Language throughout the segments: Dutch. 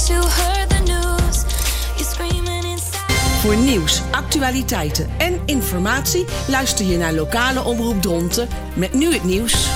guess you heard the news. You're screaming inside. Voor nieuws, actualiteiten en informatie luister je naar lokale omroep Dronten met nu het nieuws.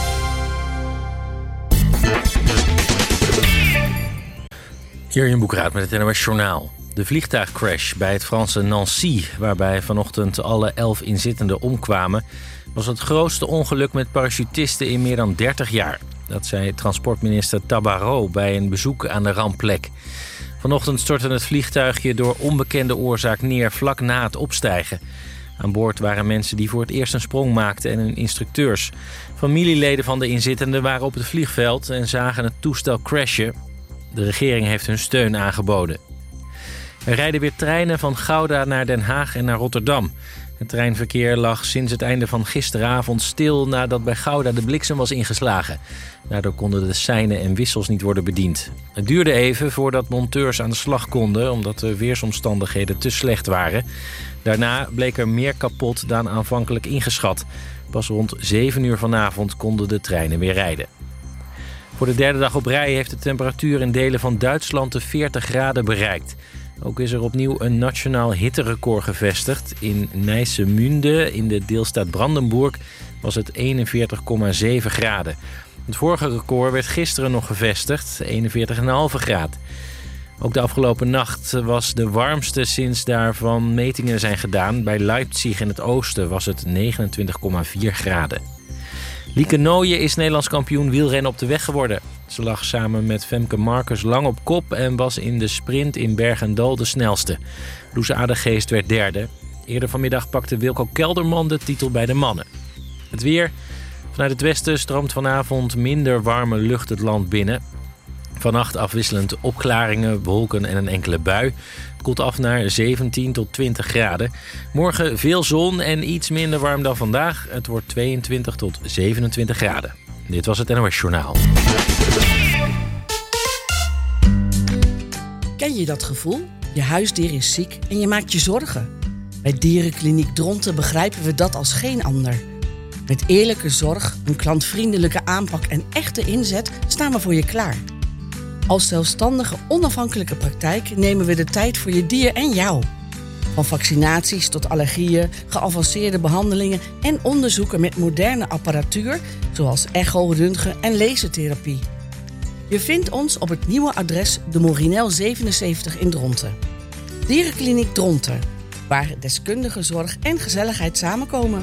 Jurjen Boekraat met het NOS Journaal. De vliegtuigcrash bij het Franse Nancy, waarbij vanochtend alle 11 inzittenden omkwamen, was het grootste ongeluk met parachutisten in meer dan 30 jaar. Dat zei transportminister Tabarot bij een bezoek aan de rampplek. Vanochtend stortte het vliegtuigje door onbekende oorzaak neer vlak na het opstijgen. Aan boord waren mensen die voor het eerst een sprong maakten en hun instructeurs. Familieleden van de inzittenden waren op het vliegveld en zagen het toestel crashen. De regering heeft hun steun aangeboden. Er rijden weer treinen van Gouda naar Den Haag en naar Rotterdam. Het treinverkeer lag sinds het einde van gisteravond stil nadat bij Gouda de bliksem was ingeslagen. Daardoor konden de seinen en wissels niet worden bediend. Het duurde even voordat monteurs aan de slag konden, omdat de weersomstandigheden te slecht waren. Daarna bleek er meer kapot dan aanvankelijk ingeschat. Pas rond 7 uur vanavond konden de treinen weer rijden. Voor de derde dag op rij heeft de temperatuur in delen van Duitsland de 40 graden bereikt. Ook is er opnieuw een nationaal hitterecord gevestigd. In Neissemunde in de deelstaat Brandenburg was het 41,7 graden. Het vorige record werd gisteren nog gevestigd, 41,5 graden. Ook de afgelopen nacht was de warmste sinds daarvan metingen zijn gedaan. Bij Leipzig in het oosten was het 29,4 graden. Lieke Nooijen is Nederlands kampioen wielrennen op de weg geworden. Ze lag samen met Femke Marcus lang op kop en was in de sprint in Berg en Dal de snelste. Loes Adegeest werd derde. Eerder vanmiddag pakte Wilco Kelderman de titel bij de mannen. Het weer. Vanuit het westen stroomt vanavond minder warme lucht het land binnen. Vannacht afwisselend opklaringen, wolken en een enkele bui. Het koelt af naar 17 tot 20 graden. Morgen veel zon en iets minder warm dan vandaag. Het wordt 22 tot 27 graden. Dit was het NOS Journaal. Ken je dat gevoel? Je huisdier is ziek en je maakt je zorgen. Bij Dierenkliniek Dronten begrijpen we dat als geen ander. Met eerlijke zorg, een klantvriendelijke aanpak en echte inzet staan we voor je klaar. Als zelfstandige, onafhankelijke praktijk nemen we de tijd voor je dier en jou. Van vaccinaties tot allergieën, geavanceerde behandelingen en onderzoeken met moderne apparatuur, zoals echo, röntgen en lasertherapie. Je vindt ons op het nieuwe adres de Morinel 77 in Dronten. Dierenkliniek Dronten, waar deskundige zorg en gezelligheid samenkomen.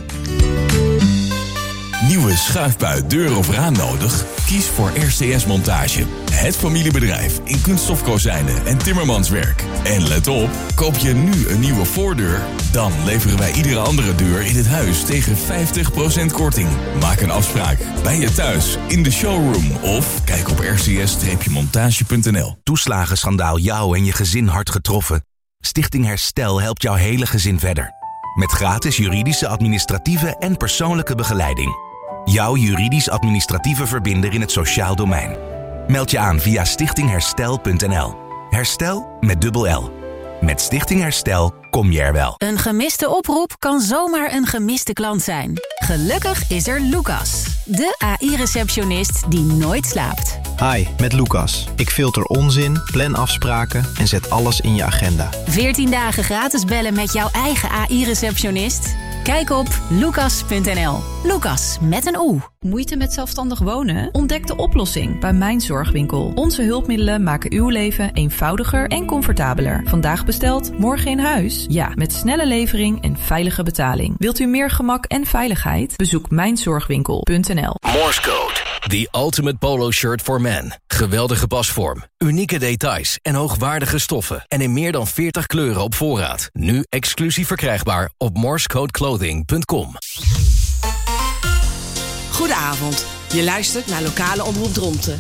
Nieuwe schuifbui, deur of raam nodig? Kies voor RCS Montage. Het familiebedrijf in kunststofkozijnen en timmermanswerk. En let op, koop je nu een nieuwe voordeur, dan leveren wij iedere andere deur in het huis tegen 50% korting. Maak een afspraak bij je thuis, in de showroom of kijk op rcs-montage.nl. Toeslagenschandaal jou en je gezin hard getroffen? Stichting Herstel helpt jouw hele gezin verder. Met gratis juridische, administratieve en persoonlijke begeleiding. Jouw juridisch-administratieve verbinder in het sociaal domein. Meld je aan via stichtingherstel.nl. Herstel met dubbel L. Met Stichting Herstel kom je er wel. Een gemiste oproep kan zomaar een gemiste klant zijn. Gelukkig is er Lucas, de AI-receptionist die nooit slaapt. Hi, met Lucas. Ik filter onzin, plan afspraken en zet alles in je agenda. 14 dagen gratis bellen met jouw eigen AI-receptionist? Kijk op lucas.nl. Lucas met een O. Moeite met zelfstandig wonen? Ontdek de oplossing bij Mijn Zorgwinkel. Onze hulpmiddelen maken uw leven eenvoudiger en comfortabeler. Vandaag besteld, morgen in huis? Ja, met snelle levering en veilige betaling. Wilt u meer gemak en veiligheid? Bezoek mijnzorgwinkel.nl. Morse Code. The ultimate polo shirt for men. Geweldige pasvorm, unieke details en hoogwaardige stoffen. En in meer dan 40 kleuren op voorraad. Nu exclusief verkrijgbaar op morsecodeclothing.com. Goedenavond. Je luistert naar lokale omroep Dronten.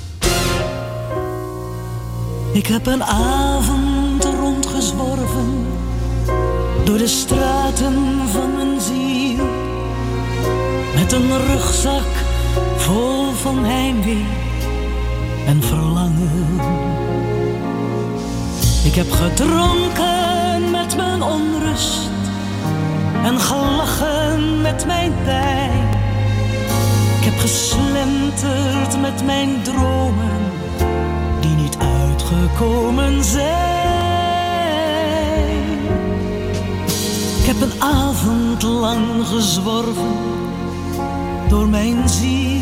Ik heb een avond rondgezworven door de straten van mijn ziel. Met een rugzak vol van heimwee en verlangen. Ik heb gedronken met mijn onrust en gelachen met mijn pijn. Ik heb geslenterd met mijn dromen die niet uitgekomen gekomen zijn. Ik heb een avond lang gezworven door mijn ziel.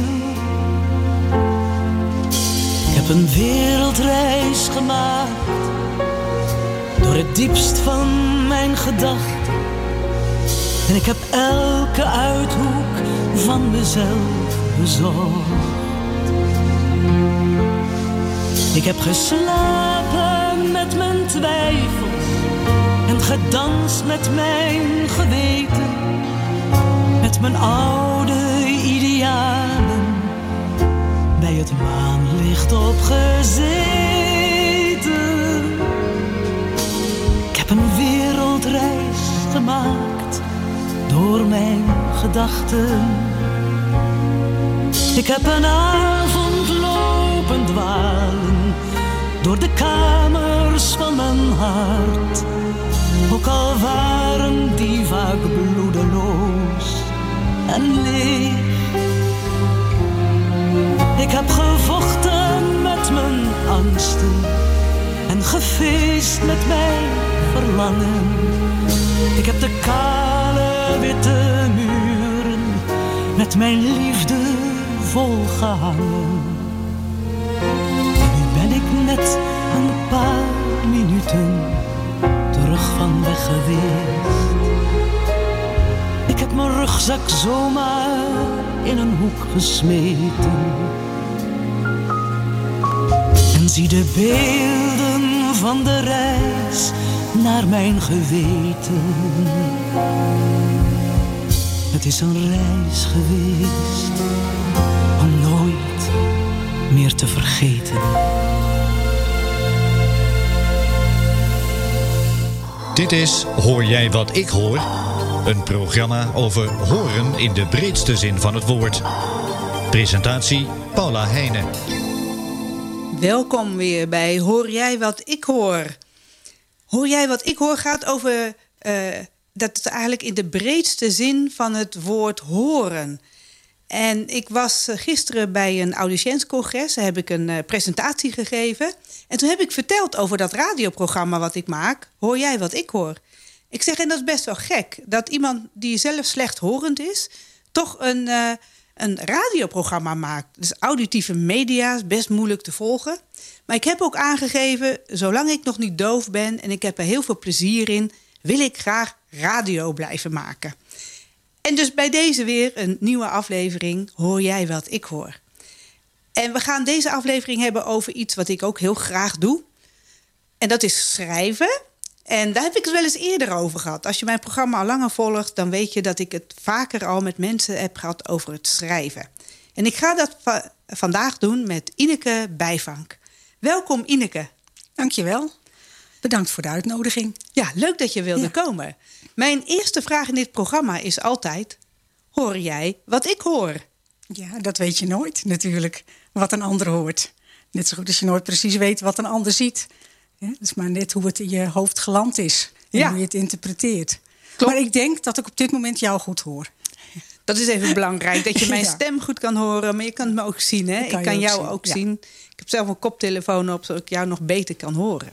Ik heb een wereldreis gemaakt door het diepst van mijn gedachten. En ik heb elke uithoek van mezelf bezocht. Ik heb geslapen met mijn twijfels en gedanst met mijn geweten, met mijn oude idealen bij het maanlicht opgezeten. Ik heb een wereldreis gemaakt door mijn gedachten. Ik heb een avond lopen dwalen door de kamers van mijn hart, ook al waren die vaak bloedeloos en leeg. Ik heb gevochten met mijn angsten en gefeest met mijn verlangen. Ik heb de kale witte muren met mijn liefde volgehangen. En nu ben ik net een paar minuten terug van weg geweest. Ik heb mijn rugzak zomaar in een hoek gesmeten en zie de beelden van de reis naar mijn geweten. Het is een reis geweest om nooit meer te vergeten. Dit is Hoor jij wat ik hoor? Een programma over horen in de breedste zin van het woord. Presentatie Paula Heijnen. Welkom weer bij Hoor jij wat ik hoor? Hoor jij wat ik hoor gaat over dat het eigenlijk in de breedste zin van het woord horen. En ik was gisteren bij een audiciënscongres. Daar heb ik een presentatie gegeven. En toen heb ik verteld over dat radioprogramma wat ik maak. Hoor jij wat ik hoor? Ik zeg, en dat is best wel gek. Dat iemand die zelf slechthorend is, toch een radioprogramma maakt. Dus auditieve media is best moeilijk te volgen. Maar ik heb ook aangegeven, zolang ik nog niet doof ben en ik heb er heel veel plezier in, wil ik graag radio blijven maken. En dus bij deze weer een nieuwe aflevering Hoor jij wat ik hoor. En we gaan deze aflevering hebben over iets wat ik ook heel graag doe. En dat is schrijven. En daar heb ik het wel eens eerder over gehad. Als je mijn programma al langer volgt, dan weet je dat ik het vaker al met mensen heb gehad over het schrijven. En ik ga dat vandaag doen met Ineke Bijvank. Welkom Ineke. Dankjewel. Bedankt voor de uitnodiging. Ja, leuk dat je wilde komen. Mijn eerste vraag in dit programma is altijd: hoor jij wat ik hoor? Ja, dat weet je nooit natuurlijk, wat een ander hoort. Net zo goed als je nooit precies weet wat een ander ziet. Ja, dat is maar net hoe het in je hoofd geland is. En hoe je het interpreteert. Klopt. Maar ik denk dat ik op dit moment jou goed hoor. Dat is even belangrijk, dat je mijn stem goed kan horen. Maar je kan het me ook zien, hè? Ik kan jou ook zien. Ik heb zelf een koptelefoon op, zodat ik jou nog beter kan horen.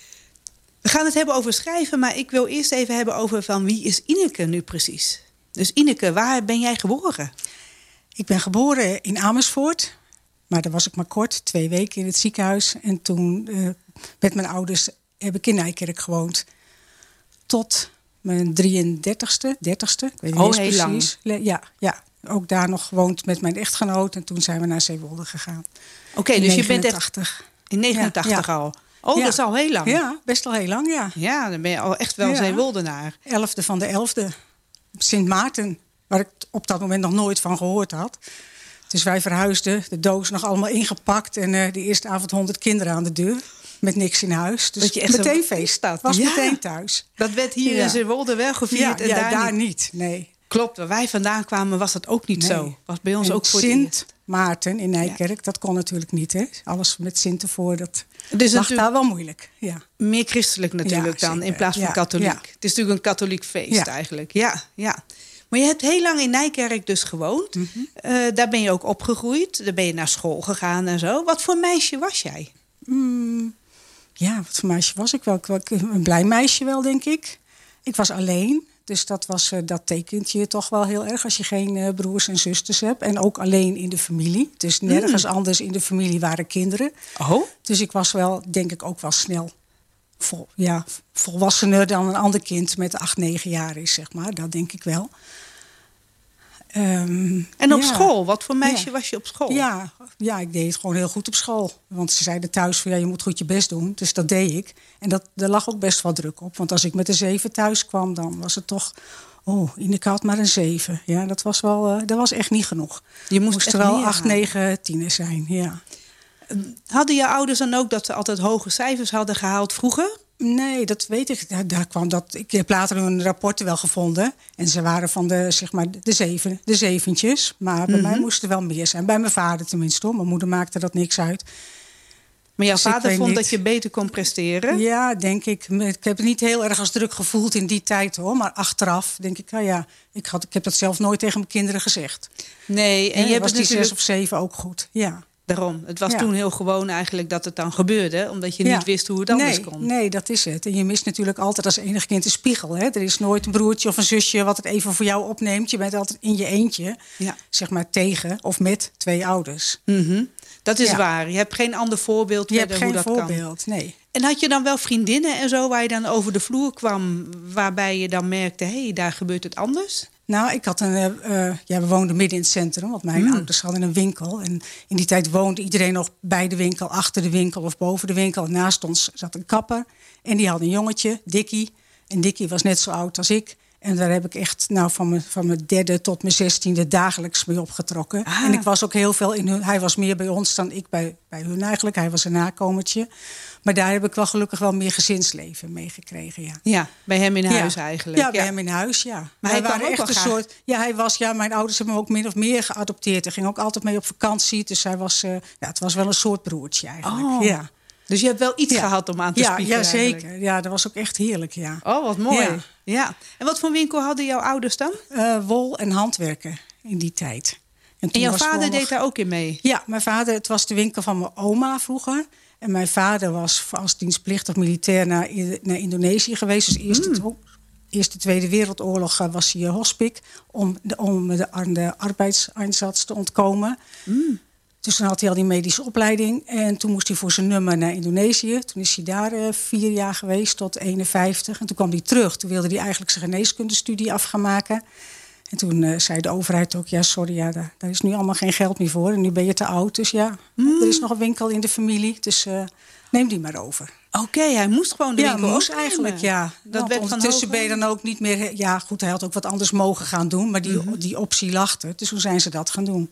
We gaan het hebben over schrijven, maar ik wil eerst even hebben over van wie is Ineke nu precies? Dus Ineke, waar ben jij geboren? Ik ben geboren in Amersfoort. Maar daar was ik maar kort, 2 weken in het ziekenhuis. En toen met mijn ouders heb ik in Nijkerk gewoond. Tot mijn 33ste, 30ste. Ik weet niet eens precies. Ja, ook daar nog gewoond met mijn echtgenoot. En toen zijn we naar Zeewolde gegaan. Oké, dus je bent echt in 89 al. Oh, dat is al heel lang. Ja, best al heel lang, ja. Ja, dan ben je al echt wel Zeewoldenaar. 11e van de 11e. Sint Maarten, waar ik op dat moment nog nooit van gehoord had. Dus wij verhuisden, de doos nog allemaal ingepakt. En de eerste avond 100 kinderen aan de deur. Met niks in huis. Dus dat je echt meteen feest was meteen thuis. Dat werd hier in Zeewolde wel gevierd. Ja, en daar niet. Nee. Klopt, waar wij vandaan kwamen was dat ook niet zo. Was bij ons en ook voor Sint Maarten in Nijkerk, dat kon natuurlijk niet. Hè? Alles met Sint ervoor, dat lag daar wel moeilijk. Ja. Meer christelijk natuurlijk dan, in plaats van katholiek. Ja. Het is natuurlijk een katholiek feest eigenlijk. Ja. Maar je hebt heel lang in Nijkerk dus gewoond. Mm-hmm. Daar ben je ook opgegroeid. Daar ben je naar school gegaan en zo. Wat voor meisje was jij? Ja, wat voor meisje was ik wel? Een blij meisje wel, denk ik. Ik was alleen. Dus dat tekent je toch wel heel erg als je geen broers en zusters hebt. En ook alleen in de familie. Dus nergens anders in de familie waren kinderen. Oh? Dus ik was wel, denk ik, ook wel snel volwassener dan een ander kind met 8, 9 jaar is, zeg maar. Dat denk ik wel. En op school? Wat voor meisje was je op school? Ja, ik deed het gewoon heel goed op school. Want ze zeiden thuis van je moet goed je best doen. Dus dat deed ik. En daar lag ook best wel druk op. Want als ik met een 7 thuis kwam, dan was het toch... Ineke had maar een 7. Ja, dat was echt niet genoeg. Je moest er wel 8, 9, 10 zijn, ja. Hadden je ouders dan ook dat ze altijd hoge cijfers hadden gehaald vroeger? Nee, dat weet ik. Ik heb later hun rapporten wel gevonden. En ze waren van de zeventjes. Maar bij mij moest er wel meer zijn. Bij mijn vader tenminste, hoor. Mijn moeder maakte dat niks uit. Maar jouw vader vond dat je beter kon presteren? Ja, denk ik. Ik heb het niet heel erg als druk gevoeld in die tijd, hoor. Maar achteraf denk ik, ik heb dat zelf nooit tegen mijn kinderen gezegd. Nee, en je hebt was die natuurlijk 6 of 7 ook goed, ja. Daarom. Het was toen heel gewoon eigenlijk dat het dan gebeurde. Omdat je niet wist hoe het anders kon. Nee, dat is het. En je mist natuurlijk altijd als enig kind een spiegel. Hè? Er is nooit een broertje of een zusje wat het even voor jou opneemt. Je bent altijd in je eentje. Zeg maar tegen of met 2 ouders. Mm-hmm. Dat is waar. Je hebt geen ander voorbeeld hoe dat kan. Je hebt geen voorbeeld, nee. En had je dan wel vriendinnen en zo waar je dan over de vloer kwam... waarbij je dan merkte, daar gebeurt het anders? Nou, ik had we woonden midden in het centrum, want mijn ouders hadden een winkel. En in die tijd woonde iedereen nog bij de winkel, achter de winkel of boven de winkel. En naast ons zat een kapper en die had een jongetje, Dikkie. En Dikkie was net zo oud als ik. En daar heb ik echt van mijn 3e tot mijn 16e dagelijks mee opgetrokken. En ik was ook heel veel in hun. Hij was meer bij ons dan ik bij hun eigenlijk. Hij was een nakomertje. Maar daar heb ik wel gelukkig wel meer gezinsleven mee gekregen, ja. Ja, bij hem in huis eigenlijk. Ja, bij hem in huis, ja. Maar hij waren echt een soort... mijn ouders hebben hem ook min of meer geadopteerd. Hij ging ook altijd mee op vakantie. Dus hij was, het was wel een soort broertje eigenlijk, ja. Dus je hebt wel iets gehad om aan te spiegelen. Ja, zeker. Ja, dat was ook echt heerlijk, ja. Oh, wat mooi. Ja. En wat voor winkel hadden jouw ouders dan? Wol en handwerken in die tijd. En jouw vader deed daar ook in mee? Ja, mijn vader, het was de winkel van mijn oma vroeger. En mijn vader was als dienstplichtig militair naar Indonesië geweest. Dus Eerste Tweede Wereldoorlog was hij hospik om de arbeidseinsatz te ontkomen. Dus toen had hij al die medische opleiding. En toen moest hij voor zijn nummer naar Indonesië. Toen is hij daar 4 jaar geweest tot 51. En toen kwam hij terug. Toen wilde hij eigenlijk zijn geneeskundestudie af gaan maken. En toen zei de overheid ook, daar is nu allemaal geen geld meer voor. En nu ben je te oud, dus er is nog een winkel in de familie. Dus neem die maar over. Oké, hij moest gewoon de winkel moest eigenlijk, ja. Dat werd ondertussen ben je dan ook niet meer... Ja, goed, hij had ook wat anders mogen gaan doen. Maar die optie lag er. Dus hoe zijn ze dat gaan doen?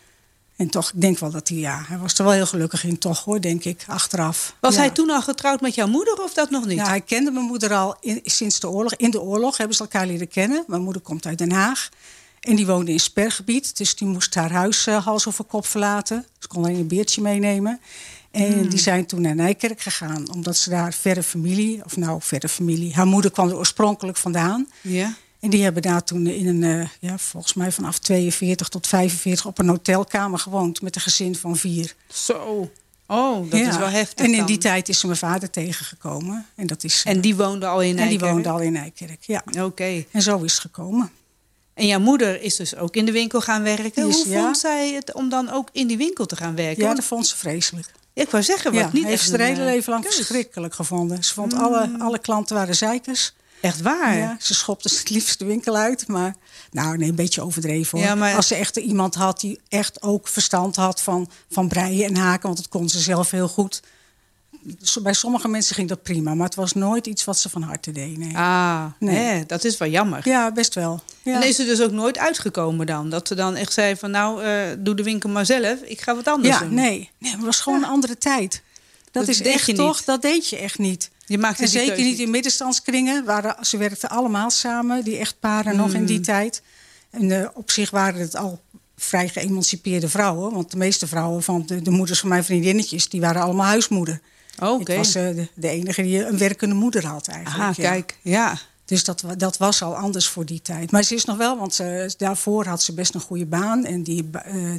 En toch, ik denk wel dat hij was er wel heel gelukkig in, toch hoor, denk ik, achteraf. Was hij toen al getrouwd met jouw moeder of dat nog niet? Ja, hij kende mijn moeder al sinds de oorlog. In de oorlog hebben ze elkaar leren kennen. Mijn moeder komt uit Den Haag. En die woonde in Spergebied. Dus die moest haar huis hals over kop verlaten. Ze kon alleen een beertje meenemen. En die zijn toen naar Nijkerk gegaan. Omdat ze daar verre familie. Haar moeder kwam er oorspronkelijk vandaan. Ja. En die hebben daar toen volgens mij vanaf 42 tot 45 op een hotelkamer gewoond met een gezin van 4. Zo. Oh, dat is wel heftig. En in die tijd is ze mijn vader tegengekomen. En die woonde al in Nijkerk? En die woonde al in Nijkerk, ja. Oké. En zo is het gekomen. En jouw moeder is dus ook in de winkel gaan werken. Hoe vond zij het om dan ook in die winkel te gaan werken? Ja, dat vond ze vreselijk. Ja, ik wou zeggen, wat niet heeft ze het hele leven lang verschrikkelijk gevonden. Ze vond alle klanten waren zeikers. Echt waar? Ja, ze schopte het liefst de winkel uit. Maar een beetje overdreven hoor. Ja, maar... Als ze echt iemand had die echt ook verstand had van breien en haken. Want dat kon ze zelf heel goed. Bij sommige mensen ging dat prima. Maar het was nooit iets wat ze van harte deed. Nee. Dat is wel jammer. Ja, best wel. Ja. En is ze dus ook nooit uitgekomen dan? Dat ze dan echt zei van doe de winkel maar zelf. Ik ga wat anders doen. Nee, het was gewoon een andere tijd. Dat is echt toch, dat deed je echt niet. Je maakte en zeker niet in middenstandskringen. Ze werkten allemaal samen, die echtparen nog in die tijd. En op zich waren het al vrij geëmancipeerde vrouwen. Want de meeste vrouwen van de moeders van mijn vriendinnetjes... die waren allemaal huismoeder. Oké. Ik was de enige die een werkende moeder had eigenlijk. Kijk, ja. Dus dat was al anders voor die tijd. Maar ze is nog wel, want daarvoor had ze best een goede baan. En die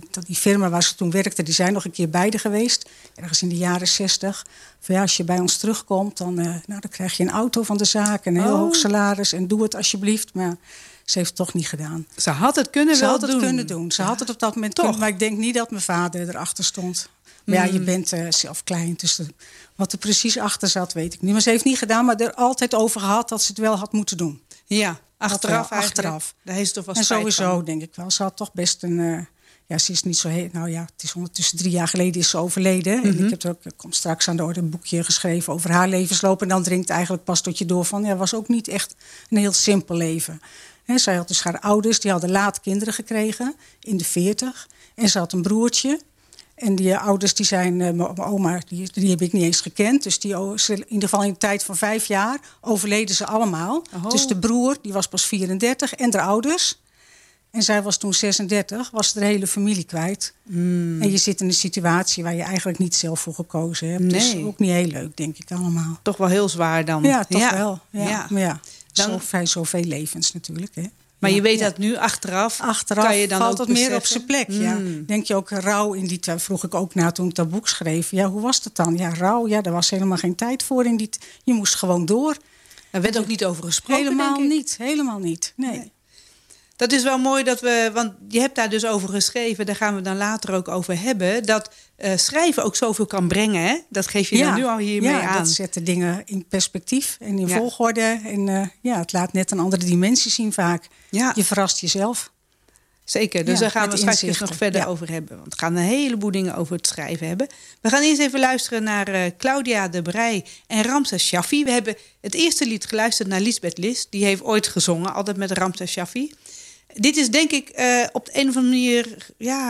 firma waar ze toen werkte, die zijn nog een keer beide geweest. Ergens in de jaren 60. Van als je bij ons terugkomt, dan krijg je een auto van de zaak. Een heel hoog salaris en doe het alsjeblieft. Maar ze heeft het toch niet gedaan. Ze had het kunnen doen. Ze had het op dat moment toch. Maar ik denk niet dat mijn vader erachter stond. Maar je bent zelf klein, dus wat er precies achter zat, weet ik niet. Maar ze heeft niet gedaan, maar er altijd over gehad dat ze het wel had moeten doen. Ja, achteraf. Daar heeft ze toch wel en spijt sowieso, van. denk ik wel. Ze had toch best een... ze is niet zo heel... het is ondertussen 3 jaar geleden is ze overleden. En ik heb er ook, komt straks aan de orde, een boekje geschreven over haar levensloop. En dan dringt eigenlijk pas tot je door van... was ook niet echt een heel simpel leven. Zij had dus haar ouders, die hadden laat kinderen gekregen, in de 40. En ze had een broertje. En die ouders, die zijn, mijn oma, die heb ik niet eens gekend. Dus in ieder geval in de tijd van 5 jaar overleden ze allemaal. Dus de broer, die was pas 34 en de ouders. En zij was toen 36, was de hele familie kwijt. En je zit in een situatie waar je eigenlijk niet zelf voor gekozen hebt. Dus ook niet heel leuk, denk ik allemaal. Toch wel heel zwaar dan. Ja, toch wel. Ja. Maar zoveel levens natuurlijk, hè. Maar je weet dat nu achteraf kan je dan valt ook het meer op zijn plek. Denk je ook rouw in die tijd? Vroeg ik ook na toen ik dat boek schreef. Ja, hoe was dat dan? Ja, rouw, daar was helemaal geen tijd voor. Je moest gewoon door. Er werd ook niet over gesproken, Helemaal niet. Nee. Dat is wel mooi dat want je hebt daar dus over geschreven, daar gaan we dan later ook over hebben, dat schrijven ook zoveel kan brengen, hè? Dat geef je dan nu al hiermee aan. Ja, dat zet de dingen in perspectief en in volgorde. En het laat net een andere dimensie zien vaak. Ja. Je verrast jezelf. Zeker, dus daar gaan we straks nog verder over hebben. Want we gaan een heleboel dingen over het schrijven hebben. We gaan eerst even luisteren naar Claudia de Breij en Ramses Shaffi. We hebben het eerste lied geluisterd naar Lisbeth List. Die heeft ooit gezongen, altijd met Ramses Shaffi. Dit is denk ik op de een of andere manier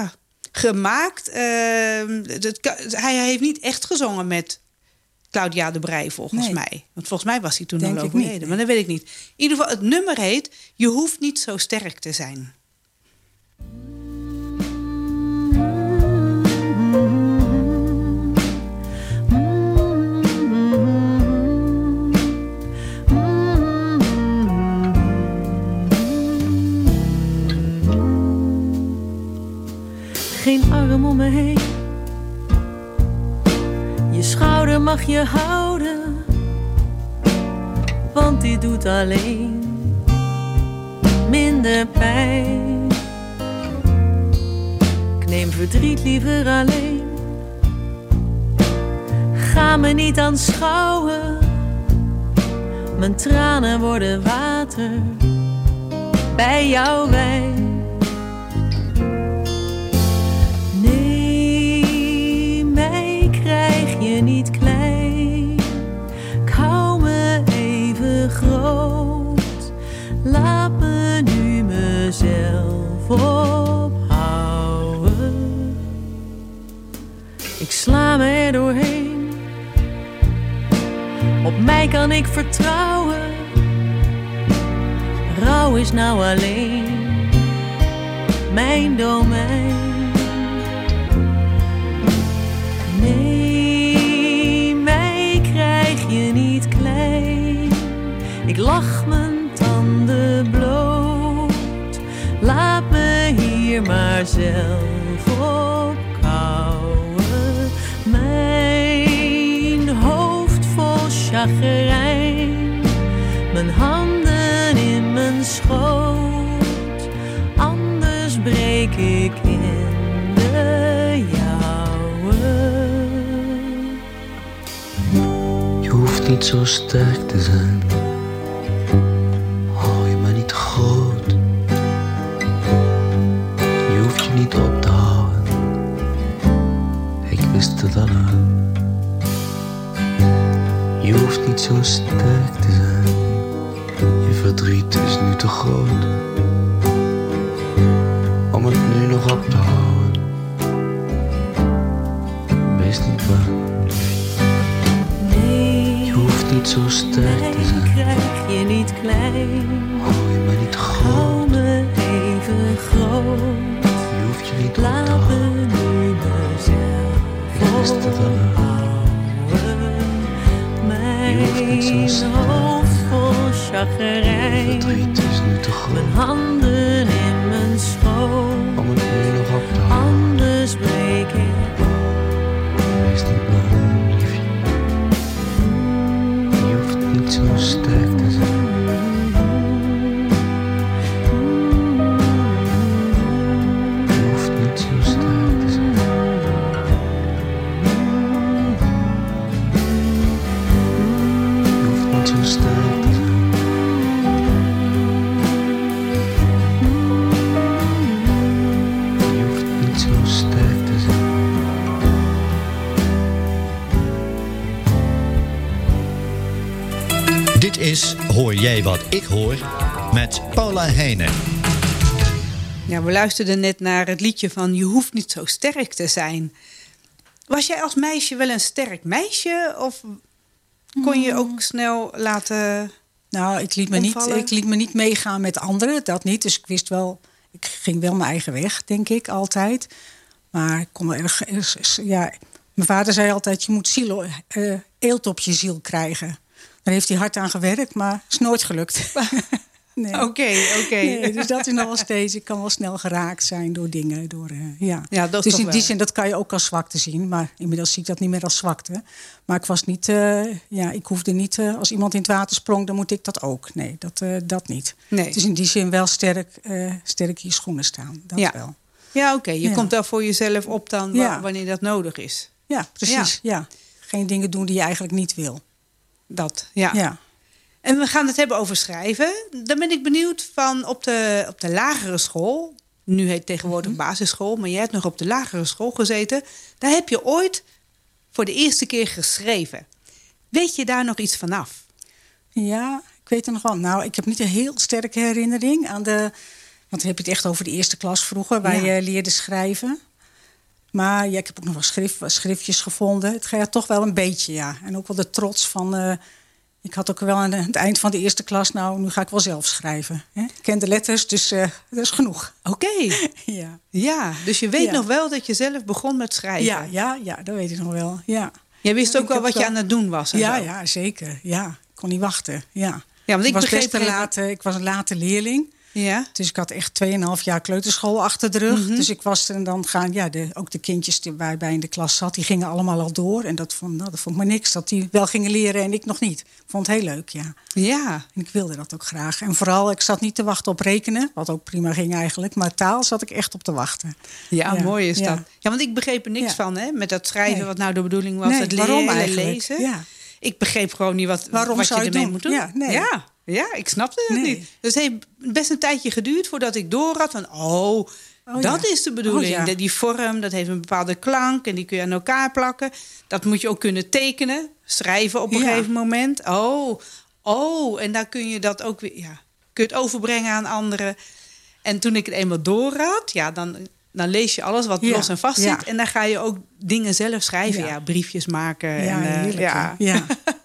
gemaakt. Hij heeft niet echt gezongen met Claudia de Breij volgens mij. Want volgens mij was hij toen al overleden. Maar dat weet ik niet. In ieder geval, het nummer heet Je hoeft niet zo sterk te zijn. Geen arm om me heen. Je schouder mag je houden, want die doet alleen minder pijn. Ik neem verdriet liever alleen. Ga me niet aanschouwen. Mijn tranen worden water bij jouw wijn. Je niet klein, ik hou me even groot. Laat me nu mezelf ophouden. Ik sla me er doorheen. Op mij kan ik vertrouwen. Rouw is nou alleen mijn domein. Je niet klein, ik lach mijn tanden bloot. Laat me hier maar zelf opkouwen. Mijn hoofd vol chagrijn, mijn handen in mijn schoot. Anders breek ik in de jouwe. Je hoeft niet zo sterk te zijn. Hou je maar niet groot. Je hoeft je niet op te houden. Ik wist het al aan. Je hoeft niet zo sterk te zijn. Je verdriet is nu te groot om het nu nog op te houden. Wees niet bang. Niet zo sterk te zijn. Krijg je niet klein. Hou je maar niet groot. Hou me even groot. Je hoeft je niet laat op te me nu mezelf ophouden. Mijn hoofd vol chagrijn. Verdriet is nu te groot. Mijn handen in mijn schoot. Om het nu nog op te houden. Anders breek ik. Wees niet bang, liefje. Je hoeft niet zo sterk te zijn. Je hoeft niet zo sterk te zijn. Je hoeft niet zo sterk te zijn. Je hoeft niet zo sterk te zijn. Dit is Hoor jij wat ik hoor met Paula Heijnen. Ja, we luisterden net naar het liedje van Je hoeft niet zo sterk te zijn. Was jij als meisje wel een sterk meisje? Of kon je ook snel laten Nou, ik liet me niet meegaan met anderen, dat niet. Dus ik wist wel, ik ging wel mijn eigen weg, denk ik, altijd. Maar ik kon wel ja, mijn vader zei altijd, je moet eelt op je ziel krijgen. Daar heeft hij hard aan gewerkt, maar is nooit gelukt. Nee. Oké. Nee, dus dat is nog wel steeds. Ik kan wel snel geraakt zijn door dingen. Ja, dat dus toch in wel. die zin, dat kan je ook als zwakte zien. Maar inmiddels zie ik dat niet meer als zwakte. Maar ik was niet, ik hoefde niet, als iemand in het water sprong, dan moet ik dat ook. Nee, dat niet. Nee. Dus in die zin wel sterk in je schoenen staan. Dat wel. Ja, oké. Je komt wel voor jezelf op dan wanneer dat nodig is. Ja, precies. Ja. Geen dingen doen die je eigenlijk niet wil. Dat, ja. En we gaan het hebben over schrijven. Dan ben ik benieuwd van op de lagere school. Nu heet het tegenwoordig basisschool, maar jij hebt nog op de lagere school gezeten. Daar heb je ooit voor de eerste keer geschreven. Weet je daar nog iets vanaf? Ja, ik weet er nog wel. Nou, ik heb niet een heel sterke herinnering aan want dan heb je het echt over de eerste klas vroeger, waar je leerde schrijven. Maar ja, ik heb ook nog wel schriftjes gevonden. Het gaat toch wel een beetje, ja. En ook wel de trots van... ik had ook wel aan het eind van de eerste klas... nou, nu ga ik wel zelf schrijven. Hè? Ik ken de letters, dus dat is genoeg. Oké. Ja, dus je weet nog wel dat je zelf begon met schrijven. Ja, dat weet ik nog wel, ja. Jij wist ook wel wat je aan het doen was? Ja, zeker. Ja, ik kon niet wachten, ja. Want ik was een late leerling... Ja. Dus ik had echt 2,5 jaar kleuterschool achter de rug. Dus ik was er dan gaan... Ja, ook de kindjes die bij in de klas zat, die gingen allemaal al door. En dat vond ik maar niks. Dat die wel gingen leren en ik nog niet. Ik vond het heel leuk, ja. Ja. En ik wilde dat ook graag. En vooral, ik zat niet te wachten op rekenen. Wat ook prima ging eigenlijk. Maar taal zat ik echt op te wachten. Ja, mooi is dat. Ja, want ik begreep er niks van, hè. Met dat schrijven, wat nou de bedoeling was. Nee, het leren, waarom eigenlijk? lezen. Ja. Ik begreep gewoon niet wat je ermee moet doen. Ja, nee. Ja, ik snapte het niet. Dus het heeft best een tijdje geduurd voordat ik door had van... dat is de bedoeling. Die vorm, dat heeft een bepaalde klank en die kun je aan elkaar plakken. Dat moet je ook kunnen tekenen, schrijven op een gegeven moment. En dan kun je dat ook weer... Ja, kun je het overbrengen aan anderen. En toen ik het eenmaal door had, dan lees je alles wat los en vast zit. Ja. En dan ga je ook dingen zelf schrijven. Ja, briefjes maken. Ja, heerlijk. Ja.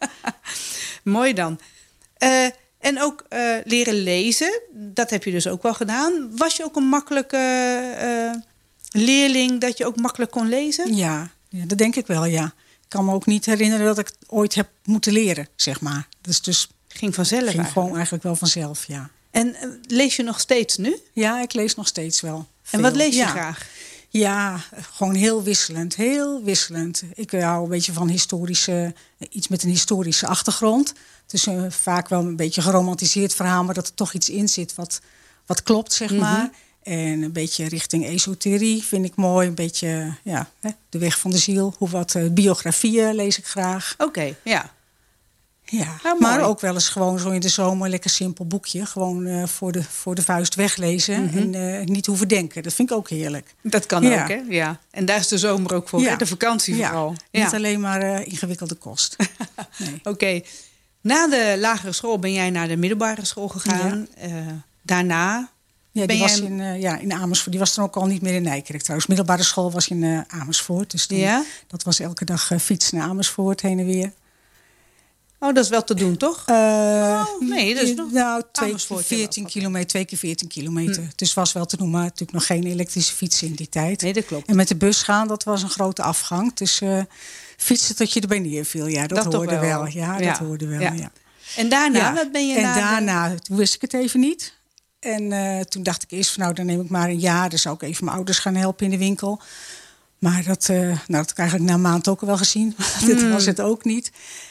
Mooi dan. En ook leren lezen, dat heb je dus ook wel gedaan. Was je ook een makkelijke leerling dat je ook makkelijk kon lezen? Ja, dat denk ik wel, ja. Ik kan me ook niet herinneren dat ik het ooit heb moeten leren, zeg maar. Dus ging vanzelf gewoon eigenlijk wel vanzelf, ja. En lees je nog steeds nu? Ja, ik lees nog steeds wel. En wat lees je graag? Ja, gewoon heel wisselend. Heel wisselend. Ik hou een beetje van iets met een historische achtergrond. Dus vaak wel een beetje geromantiseerd verhaal, maar dat er toch iets in zit wat klopt, zeg maar. En een beetje richting esoterie vind ik mooi. Een beetje, de weg van de ziel. Biografieën lees ik graag. Oké, ja. Ja, nou, maar ook wel eens gewoon zo in de zomer lekker simpel boekje. Gewoon voor de vuist weglezen en niet hoeven denken. Dat vind ik ook heerlijk. Dat kan ook, hè? Ja. En daar is de zomer ook voor, hè? De vakantie vooral. Niet alleen maar ingewikkelde kost. Nee. Oké. Na de lagere school ben jij naar de middelbare school gegaan. Daarna... Ja, die was in Amersfoort. Die was dan ook al niet meer in Nijkerk trouwens. Middelbare school was in Amersfoort. Dus dat was elke dag fietsen naar Amersfoort, heen en weer. Oh, dat is wel te doen, toch? Nee, dat is nog... Nou, 14 kilometer, 2 keer 14 kilometer. Dus het was wel te doen, maar natuurlijk nog geen elektrische fietsen in die tijd. Nee, dat klopt. En met de bus gaan, dat was een grote afgang. Dus fietsen tot je erbij neerviel, ja, dat hoorde wel. Ja, dat hoorde wel, ja. En daarna, wat ben je En daarna, toen wist ik het even niet. En toen dacht ik eerst van, nou, dan neem ik maar een jaar. Dan zou ik even mijn ouders gaan helpen in de winkel. Maar dat had ik eigenlijk na een maand ook wel gezien. Dit was het ook niet.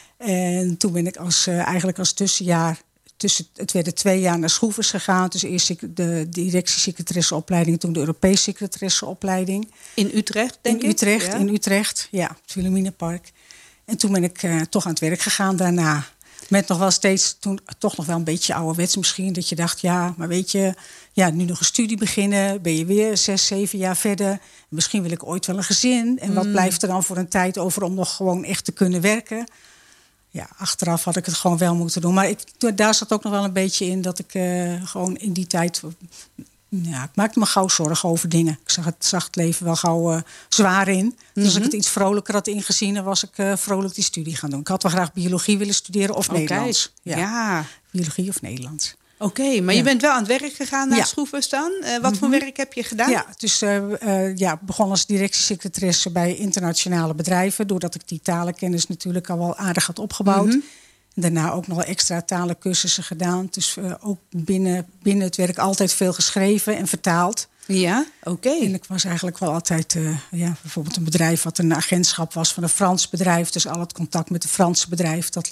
En toen ben ik eigenlijk als tussenjaar... Het werden 2 jaar naar Schroevers gegaan. Dus eerst de directiesecretaresseopleiding... toen de Europese secretaresseopleiding. In Utrecht, denk ik? In Utrecht, ja. Op het Wilhelminapark. En toen ben ik toch aan het werk gegaan daarna. Met nog wel steeds, toen toch nog wel een beetje ouderwets misschien. Dat je dacht, ja, maar weet je... Ja, nu nog een studie beginnen. Ben je weer 6, 7 jaar verder. Misschien wil ik ooit wel een gezin. En wat blijft er dan voor een tijd over om nog gewoon echt te kunnen werken? Ja, achteraf had ik het gewoon wel moeten doen. Maar daar zat ook nog wel een beetje in dat ik gewoon in die tijd... Ja, ik maakte me gauw zorgen over dingen. Ik zag het leven wel gauw zwaar in. Dus als ik het iets vrolijker had ingezien... dan was ik vrolijk die studie gaan doen. Ik had wel graag biologie willen studeren of Nederlands. Ja, biologie of Nederlands. Oké, maar je bent wel aan het werk gegaan naar Schroevers dan. Wat voor werk heb je gedaan? Ja, dus begon als directiesecretaresse bij internationale bedrijven. Doordat ik die talenkennis natuurlijk al wel aardig had opgebouwd. Daarna ook nog extra talencursussen gedaan. Dus ook binnen het werk altijd veel geschreven en vertaald. Ja, oké. En ik was eigenlijk wel altijd... bijvoorbeeld een bedrijf wat een agentschap was van een Frans bedrijf. Dus al het contact met het Franse bedrijf, dat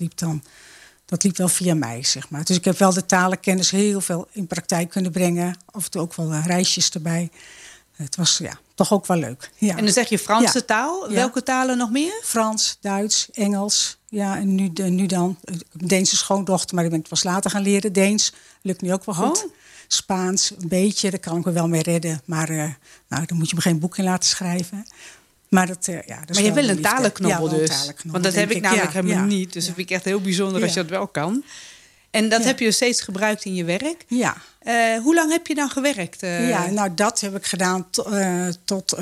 liep wel via mij, zeg maar. Dus ik heb wel de talenkennis heel veel in praktijk kunnen brengen. Af en toe ook wel reisjes erbij. Het was toch ook wel leuk. Ja. En dan zeg je Franse taal. Welke talen nog meer? Frans, Duits, Engels. Ja, en nu dan Deense schoondochter, maar die ben ik pas later gaan leren. Deens lukt nu ook wel goed. Spaans, een beetje, daar kan ik me wel mee redden. Maar dan moet je me geen boek in laten schrijven. Maar dat is maar je wil een liefde. talenknobbel dus. Talenknobbel, want dat heb ik namelijk helemaal niet. Dus dat vind ik echt heel bijzonder als je dat wel kan. En dat heb je dus steeds gebruikt in je werk. Ja. Hoe lang heb je dan gewerkt? Ja, nou dat heb ik gedaan tot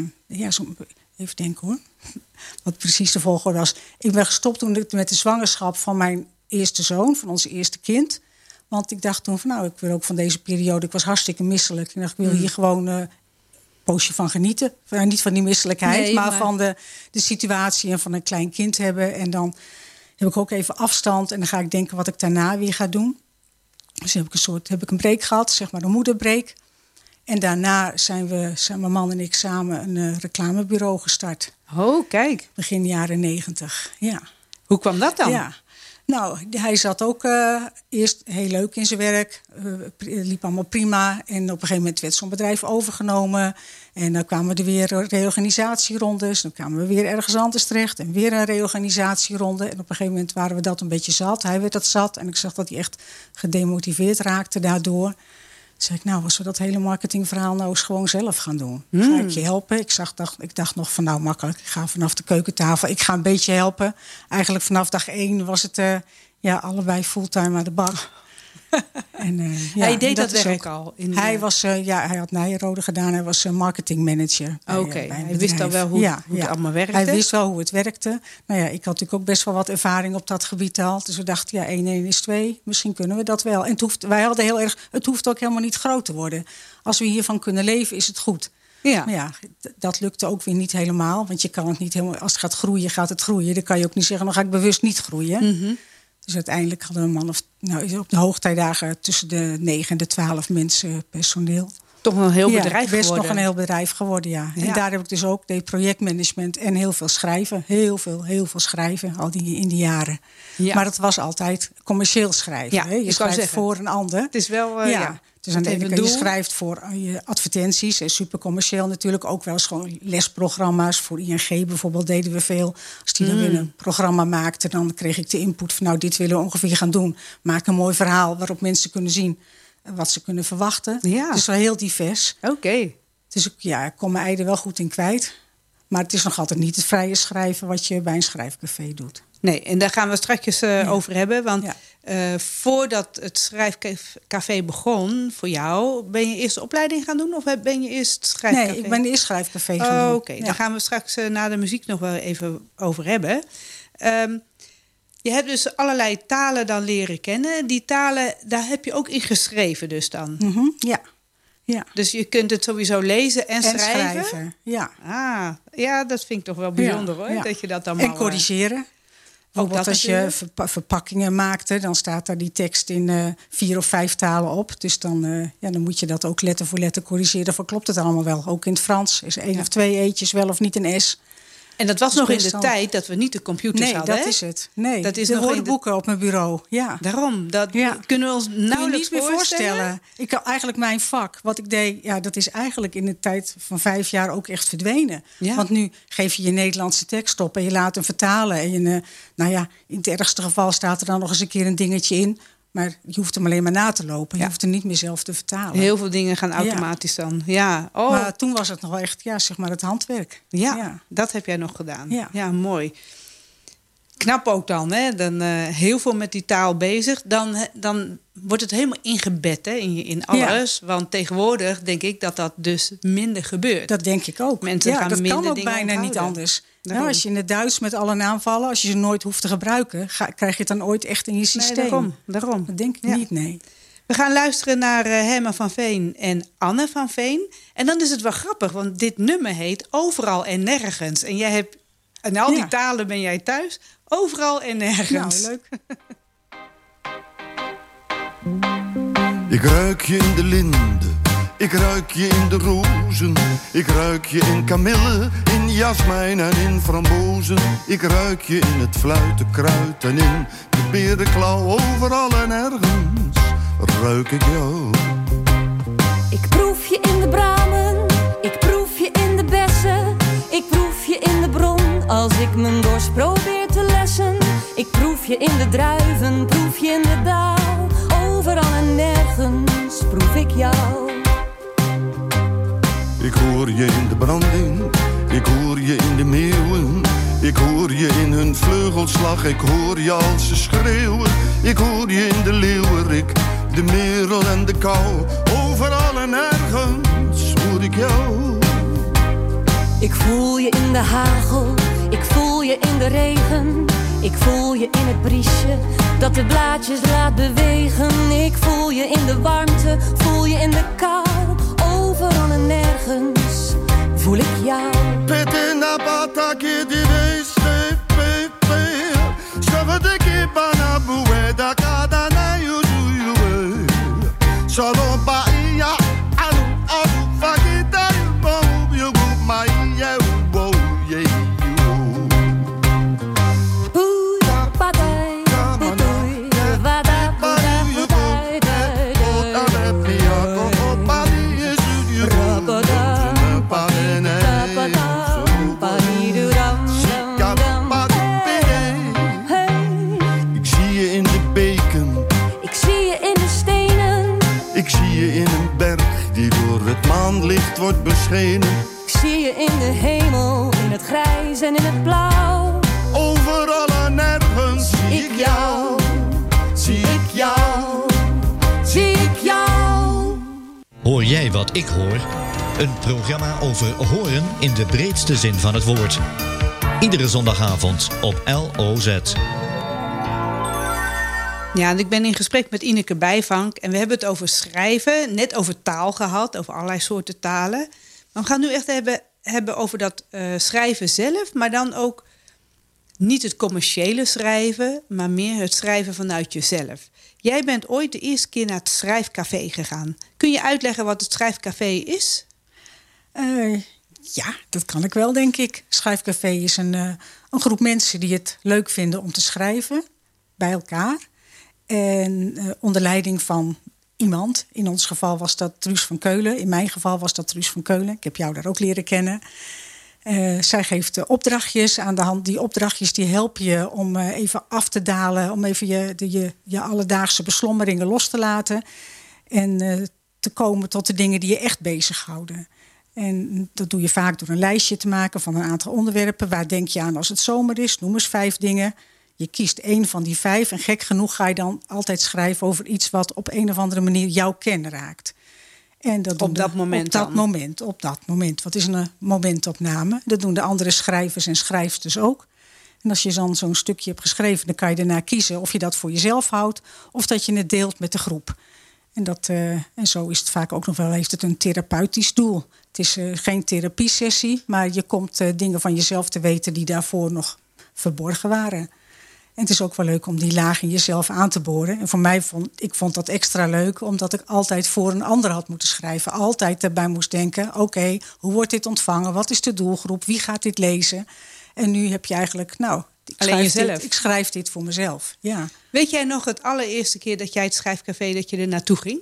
even denken hoor. Wat precies de volgorde was. Ik ben gestopt toen met de zwangerschap van mijn eerste zoon, van onze eerste kind. Want ik dacht toen van ik wil ook van deze periode. Ik was hartstikke misselijk. Ik dacht, ik wil hier gewoon poosje van genieten. Niet van die misselijkheid, maar van de situatie en van een klein kind hebben. En dan heb ik ook even afstand en dan ga ik denken wat ik daarna weer ga doen. Dus heb ik een break gehad, zeg maar een moederbreak. En daarna zijn mijn man en ik samen een reclamebureau gestart. Oh, kijk. Begin jaren 90, ja. Hoe kwam dat dan? Ja. Nou, hij zat ook eerst heel leuk in zijn werk. Liep allemaal prima. En op een gegeven moment werd zo'n bedrijf overgenomen. En dan kwamen er weer reorganisatierondes. Dan kwamen we weer ergens anders terecht. En weer een reorganisatieronde. En op een gegeven moment waren we dat een beetje zat. Hij werd dat zat. En ik zag dat hij echt gedemotiveerd raakte daardoor. Toen zei ik, nou, als we dat hele marketingverhaal nou eens gewoon zelf gaan doen. Ga ik je helpen? Ik dacht nog van, nou, makkelijk. Ik ga vanaf de keukentafel. Ik ga een beetje helpen. Eigenlijk vanaf dag 1 was het allebei fulltime aan de bak. Hij deed dat werk al? Hij had Nijrode gedaan. Hij was marketingmanager. Oké, hij wist al wel hoe het allemaal werkte? Hij wist wel hoe het werkte. Nou ja, ik had natuurlijk ook best wel wat ervaring op dat gebied al. Dus we dachten, 1 en 1 is 2. Misschien kunnen we dat wel. En wij hadden heel erg... Het hoeft ook helemaal niet groot te worden. Als we hiervan kunnen leven, is het goed. Ja. Maar dat lukte ook weer niet helemaal. Want je kan het niet helemaal... Als het gaat groeien, gaat het groeien. Dan kan je ook niet zeggen, dan ga ik bewust niet groeien. Dus uiteindelijk hadden we een man op de hoogtijdagen tussen de 9 en de 12 mensen personeel. Toch een heel bedrijf geworden. Best nog een heel bedrijf geworden, ja. En daar heb ik dus ook projectmanagement en heel veel schrijven. Heel veel schrijven in die jaren. Ja. Maar het was altijd commercieel schrijven. Ja, je schrijft voor een ander. Het is wel, Dus aan de ene kant, je schrijft voor je advertenties. Super commercieel natuurlijk. Ook wel eens gewoon lesprogramma's. Voor ING bijvoorbeeld deden we veel. Als die dan weer een programma maakte, dan kreeg ik de input van, nou, dit willen we ongeveer gaan doen. Maak een mooi verhaal waarop mensen kunnen zien wat ze kunnen verwachten. Ja. Het is wel heel divers. Oké. Dus ik kom mijn ei er wel goed in kwijt. Maar het is nog altijd niet het vrije schrijven wat je bij een schrijfcafé doet. Nee, en daar gaan we straks over hebben. Want voordat het schrijfcafé begon voor jou, ben je eerst de opleiding gaan doen? Of ben je eerst schrijfcafé? Nee, ik ben eerst schrijfcafé gaan doen. Oké, daar gaan we straks na de muziek nog wel even over hebben. Je hebt dus allerlei talen dan leren kennen. Die talen, daar heb je ook in geschreven dus dan? Ja. Dus je kunt het sowieso lezen en schrijven? Ja. Ja, dat vind ik toch wel bijzonder hoor. Ja. Dat je dat dan en corrigeren. Bijvoorbeeld als je verpakkingen maakte, dan staat daar die tekst in 4 of 5 talen op. Dus dan moet je dat ook letter voor letter corrigeren. Voor klopt het allemaal wel. Ook in het Frans is 1 of 2 eetjes wel of niet een S. En dat was nog in de tijd dat we niet de computers hadden. Nee, dat is het. Nee, dat is de nog woordenboeken op mijn bureau. Ja. Daarom, dat kunnen we ons nauwelijks niet meer voorstellen. Ik had eigenlijk mijn vak, wat ik deed, dat is eigenlijk in de tijd van 5 jaar ook echt verdwenen. Ja. Want nu geef je Nederlandse tekst op en je laat hem vertalen. En in het ergste geval staat er dan nog eens een keer een dingetje in. Maar je hoeft hem alleen maar na te lopen. Je hoeft hem niet meer zelf te vertalen. Heel veel dingen gaan automatisch dan. Ja. Oh. Maar toen was het nog wel echt het handwerk. Ja, dat heb jij nog gedaan. Ja, mooi. Knap ook dan, hè? Dan heel veel met die taal bezig. Dan wordt het helemaal ingebed, hè, in alles. Ja. Want tegenwoordig denk ik dat dus minder gebeurt. Dat denk ik ook. Mensen gaan dat minder kan ook dingen bijna onthouden. niet anders. Nou, als je in het Duits met alle naamvallen, als je ze nooit hoeft te gebruiken, krijg je het dan ooit echt in je systeem. Nee, daarom. Dat denk ik niet, nee. We gaan luisteren naar Herman van Veen en Anne van Veen. En dan is het wel grappig, want dit nummer heet Overal en Nergens. En jij hebt, in al die talen ben jij thuis. Overal en nergens. Nou, leuk. Ik ruik je in de linden, ik ruik je in de rozen. Ik ruik je in kamille, in jasmijn en in frambozen. Ik ruik je in het fluitenkruid en in de berenklauw. Overal en ergens ruik ik jou. Ik proef je in de bramen, ik proef je in de bessen. Ik proef je in de bron als ik mijn dorst probeer te lessen. Ik proef je in de druiven, proef je in de dauw. Overal en nergens proef ik jou. Ik hoor je in de branding, ik hoor je in de meeuwen. Ik hoor je in hun vleugelslag, ik hoor je als ze schreeuwen. Ik hoor je in de leeuwerik, de merel en de kou. Overal en ergens hoor ik jou. Ik voel je in de hagel, ik voel je in de regen. Ik voel je in het briesje dat de blaadjes laat bewegen. Ik voel je in de warmte, voel je in de kou. Overal en nergens voel ik jou. Petina batake di veste pepe. Savadeke banabuwe da kada na yuju. Solo baia alu alu fagita bo you my yeah wo yeah. Licht wordt beschenen. Ik zie je in de hemel, in het grijs en in het blauw. Overal en nergens zie ik jou. Zie ik jou. Zie ik jou. Hoor jij wat ik hoor? Een programma over horen in de breedste zin van het woord. Iedere zondagavond op LOZ. Ja, en ik ben in gesprek met Ineke Bijvank en we hebben het over schrijven, net over taal gehad, over allerlei soorten talen. Maar we gaan nu echt hebben over dat schrijven zelf, maar dan ook niet het commerciële schrijven, maar meer het schrijven vanuit jezelf. Jij bent ooit de eerste keer naar het schrijfcafé gegaan. Kun je uitleggen wat het schrijfcafé is? Ja, dat kan ik wel, denk ik. Schrijfcafé is een groep mensen die het leuk vinden om te schrijven bij elkaar. En onder leiding van iemand. In ons geval was dat Truus van Keulen. In mijn geval was dat Truus van Keulen. Ik heb jou daar ook leren kennen. Zij geeft opdrachtjes aan de hand. Die opdrachtjes die helpen je om even af te dalen. Om even je alledaagse beslommeringen los te laten. En te komen tot de dingen die je echt bezighouden. En dat doe je vaak door een lijstje te maken van een aantal onderwerpen. Waar denk je aan als het zomer is? Noem eens 5 dingen. Je kiest 1 van die 5 en gek genoeg ga je dan altijd schrijven over iets wat op een of andere manier jouw ken raakt. En dat op dat moment. Wat is een momentopname? Dat doen de andere schrijvers en schrijfsters ook. En als je dan zo'n stukje hebt geschreven, dan kan je ernaar kiezen of je dat voor jezelf houdt of dat je het deelt met de groep. En zo is het vaak ook nog wel, heeft het een therapeutisch doel. Het is geen therapiesessie, maar je komt dingen van jezelf te weten die daarvoor nog verborgen waren. En het is ook wel leuk om die laag in jezelf aan te boren. En voor mij vond dat extra leuk, omdat ik altijd voor een ander had moeten schrijven. Altijd daarbij moest denken, oké, hoe wordt dit ontvangen? Wat is de doelgroep? Wie gaat dit lezen? En nu heb je eigenlijk, ik schrijf dit voor mezelf. Ja. Weet jij nog het allereerste keer dat jij het schrijfcafé, dat je er naartoe ging?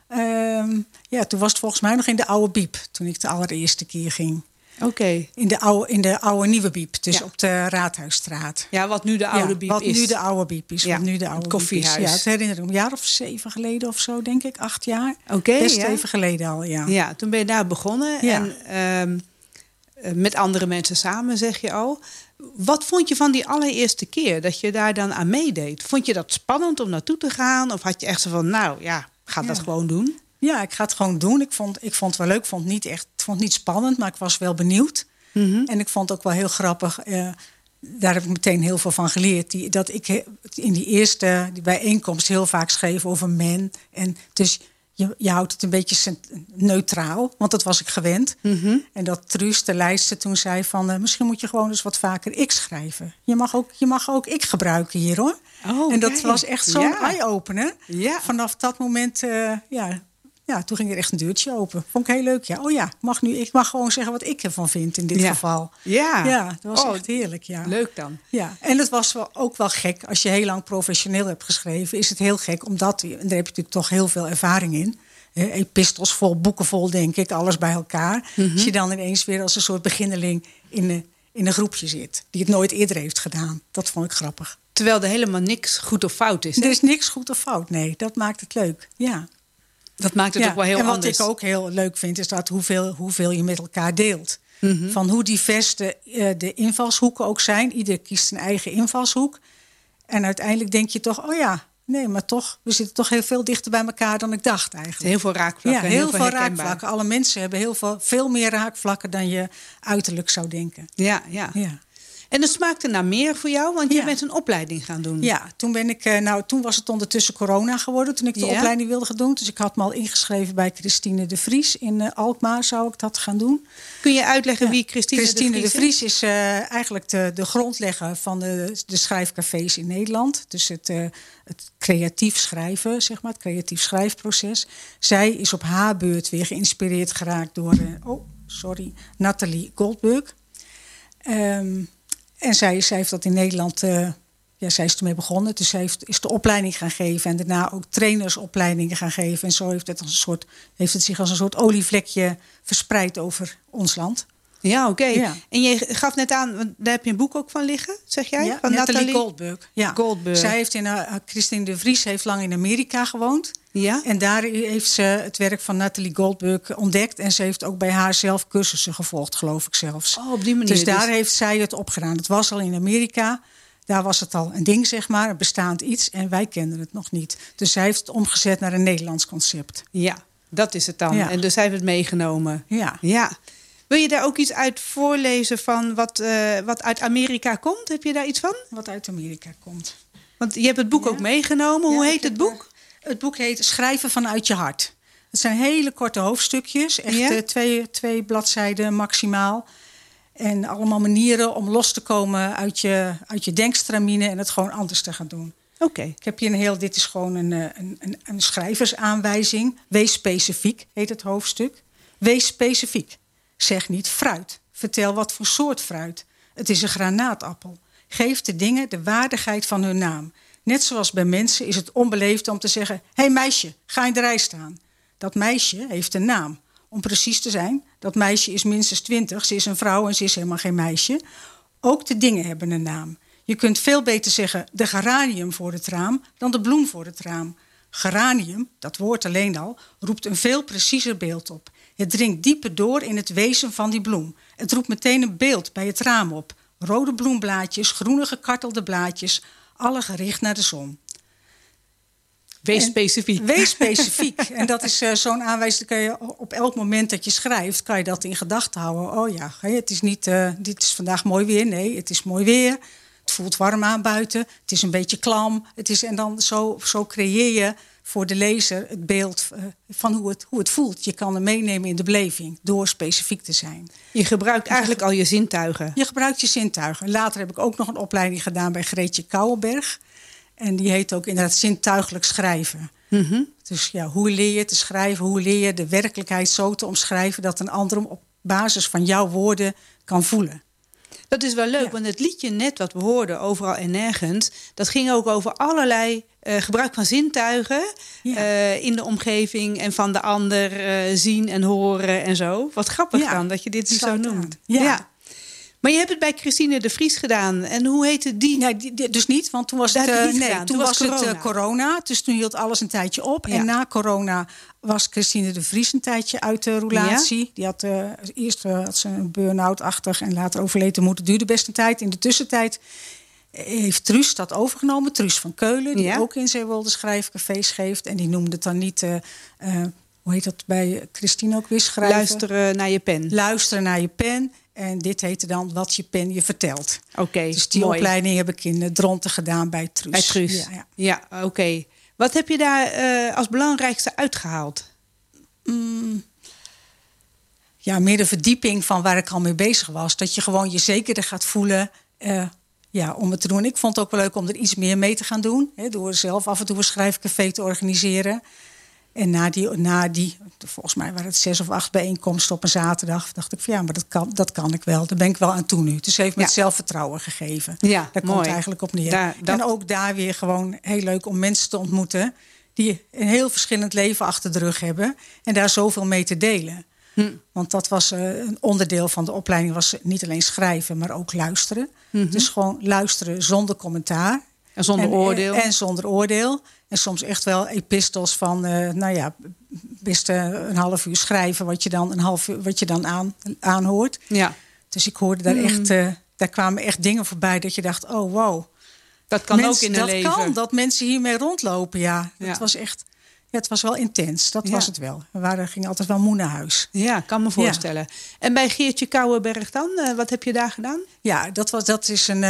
Toen was het volgens mij nog in de oude Biep, toen ik de allereerste keer ging. Oké. In de oude nieuwe Biep, dus op de Raadhuisstraat. Ja, wat nu de oude Biep is. Wat nu de oude Biep is. Ja, wat nu de oude het koffiehuis. Biep is. Ja, het herinner ik me een jaar of 7 geleden of zo, denk ik. 8 jaar. Oké, best even geleden al, ja. Ja, toen ben je daar begonnen. Ja. En met andere mensen samen, zeg je al. Wat vond je van die allereerste keer dat je daar dan aan meedeed? Vond je dat spannend om naartoe te gaan? Of had je echt zo van, ga dat gewoon doen? Ja, ik ga het gewoon doen. Ik vond het wel leuk. Ik vond het niet spannend, maar ik was wel benieuwd. Mm-hmm. En ik vond het ook wel heel grappig. Daar heb ik meteen heel veel van geleerd. Dat ik in die eerste bijeenkomst heel vaak schreef over men. En dus je houdt het een beetje neutraal, want dat was ik gewend. Mm-hmm. En dat Truus, de lijster, toen zei van, misschien moet je gewoon eens wat vaker ik schrijven. Je mag ook ik gebruiken hier, hoor. Oh, en dat was echt zo'n eye-opener. Ja. Vanaf dat moment, toen ging er echt een deurtje open. Vond ik heel leuk, ja. Oh ja, ik mag gewoon zeggen wat ik ervan vind in dit geval. Ja, dat was echt heerlijk, ja. Leuk dan. Ja, en het was ook wel gek. Als je heel lang professioneel hebt geschreven, is het heel gek. Omdat, en daar heb je natuurlijk toch heel veel ervaring in. Epistels vol, boeken vol, denk ik, alles bij elkaar. Mm-hmm. Als je dan ineens weer als een soort beginneling in een groepje zit. Die het nooit eerder heeft gedaan. Dat vond ik grappig. Terwijl er helemaal niks goed of fout is. Hè? Er is niks goed of fout, nee. Dat maakt het leuk, ja. Dat maakt het ook wel heel anders. En wat ik ook heel leuk vind, is dat hoeveel je met elkaar deelt. Mm-hmm. Van hoe divers de invalshoeken ook zijn. Ieder kiest zijn eigen invalshoek. En uiteindelijk denk je toch, maar toch, we zitten toch heel veel dichter bij elkaar dan ik dacht eigenlijk. Heel veel raakvlakken. Ja, heel veel raakvlakken. Alle mensen hebben veel meer raakvlakken dan je uiterlijk zou denken. Ja. En dat smaakte naar meer voor jou, want je bent een opleiding gaan doen. Ja, toen was het ondertussen corona geworden, toen ik de opleiding wilde gaan doen. Dus ik had me al ingeschreven bij Christine de Vries. In Alkmaar zou ik dat gaan doen. Kun je uitleggen wie Christine de Vries is? Eigenlijk de grondlegger van de schrijfcafés in Nederland. Dus het creatief schrijven, zeg maar, het creatief schrijfproces. Zij is op haar beurt weer geïnspireerd geraakt door Nathalie Goldberg. En zij heeft dat in Nederland, zij is ermee begonnen. Dus zij is de opleiding gaan geven en daarna ook trainersopleidingen gaan geven. En zo heeft het zich als een soort olievlekje verspreid over ons land. Ja, oké. Ja. En je gaf net aan, daar heb je een boek ook van liggen, zeg jij? Ja, van Nathalie Goldberg. Ja. Goldberg. Zij heeft Christine de Vries heeft lang in Amerika gewoond. Ja? En daar heeft ze het werk van Nathalie Goldberg ontdekt. En ze heeft ook bij haar zelf cursussen gevolgd, geloof ik zelfs. Oh, op die manier. Dus daar heeft zij het opgedaan. Het was al in Amerika. Daar was het al een ding, zeg maar, een bestaand iets. En wij kenden het nog niet. Dus zij heeft het omgezet naar een Nederlands concept. Ja, dat is het dan. Ja. En dus zij heeft het meegenomen. Ja. Wil je daar ook iets uit voorlezen van wat uit Amerika komt? Heb je daar iets van? Wat uit Amerika komt. Want je hebt het boek ook meegenomen. Hoe heet het boek? Het boek heet Schrijven vanuit je hart. Het zijn hele korte hoofdstukjes. Echt 2 bladzijden maximaal. En allemaal manieren om los te komen uit je denkstramine en het gewoon anders te gaan doen. Oké. Ik heb hier dit is gewoon een schrijversaanwijzing. Wees specifiek, heet het hoofdstuk. Wees specifiek. Zeg niet fruit. Vertel wat voor soort fruit. Het is een granaatappel. Geef de dingen de waardigheid van hun naam. Net zoals bij mensen is het onbeleefd om te zeggen: hé meisje, ga in de rij staan. Dat meisje heeft een naam. Om precies te zijn, dat meisje is minstens 20. Ze is een vrouw en ze is helemaal geen meisje. Ook de dingen hebben een naam. Je kunt veel beter zeggen de geranium voor het raam dan de bloem voor het raam. Geranium, dat woord alleen al, roept een veel preciezer beeld op. Het dringt dieper door in het wezen van die bloem. Het roept meteen een beeld bij het raam op. Rode bloemblaadjes, groene gekartelde blaadjes, alle gericht naar de zon. Wees specifiek. Wees specifiek. En dat is zo'n aanwijzing. Kan je op elk moment dat je schrijft, kan je dat in gedachten houden. Oh ja, het is niet, dit is vandaag mooi weer. Nee, het is mooi weer. Het voelt warm aan buiten. Het is een beetje klam. En dan zo creëer je voor de lezer het beeld van hoe het voelt. Je kan hem meenemen in de beleving door specifiek te zijn. Je gebruikt eigenlijk al je zintuigen. Je gebruikt je zintuigen. Later heb ik ook nog een opleiding gedaan bij Greetje Kouwenberg. En die heet ook inderdaad zintuigelijk schrijven. Mm-hmm. Dus ja, hoe leer je te schrijven? Hoe leer je de werkelijkheid zo te omschrijven dat een ander hem op basis van jouw woorden kan voelen? Dat is wel leuk, want het liedje net wat we hoorden, Overal en Nergens, dat ging ook over allerlei gebruik van zintuigen in de omgeving en van de ander zien en horen en zo. Wat grappig dan, dat je dit zo noemt. Ja. Maar je hebt het bij Christine de Vries gedaan. En hoe heette die? Nee, dus niet, want toen was het corona. Dus toen hield alles een tijdje op. Ja. En na corona was Christine de Vries een tijdje uit de roulatie. Ja. Die had eerst had ze een burn-out-achtig en later overleden moeder. Duurde best een tijd. In de tussentijd heeft Truus dat overgenomen. Truus van Keulen, die ook in Zeewolde schrijfcafés geeft. En die noemde het dan niet... hoe heet dat bij Christine ook weer schrijven? Luisteren naar je pen. Luisteren naar je pen. En dit heette dan Wat je pen je vertelt. Oké, dus die opleiding heb ik in Dronten gedaan bij Truus. Bij Truus, ja oké. Wat heb je daar als belangrijkste uitgehaald? Ja, meer de verdieping van waar ik al mee bezig was. Dat je gewoon je zekerder gaat voelen om het te doen. Ik vond het ook wel leuk om er iets meer mee te gaan doen. Door zelf af en toe een schrijfcafé te organiseren. En na die, volgens mij waren het 6 of 8 bijeenkomsten op een zaterdag, dacht ik van maar dat kan ik wel. Daar ben ik wel aan toe nu. Dus heeft me het zelfvertrouwen gegeven. Ja, daar komt het eigenlijk op neer. En ook daar weer gewoon heel leuk om mensen te ontmoeten die een heel verschillend leven achter de rug hebben. En daar zoveel mee te delen. Want dat was een onderdeel van de opleiding, was niet alleen schrijven, maar ook luisteren. Dus gewoon luisteren zonder commentaar. En zonder oordeel. En zonder oordeel. En soms echt wel epistels van, best een half uur schrijven wat je dan aanhoort. Ja. Dus ik hoorde daar echt, daar kwamen echt dingen voorbij dat je dacht, oh wow. Dat kan ook in een leven. Dat kan, dat mensen hiermee rondlopen, Dat was echt, het was wel intens, dat was het wel. We gingen altijd wel moe naar huis. Ja, kan me voorstellen. Ja. En bij Geertje Kouwenberg dan, wat heb je daar gedaan? Ja, dat is een...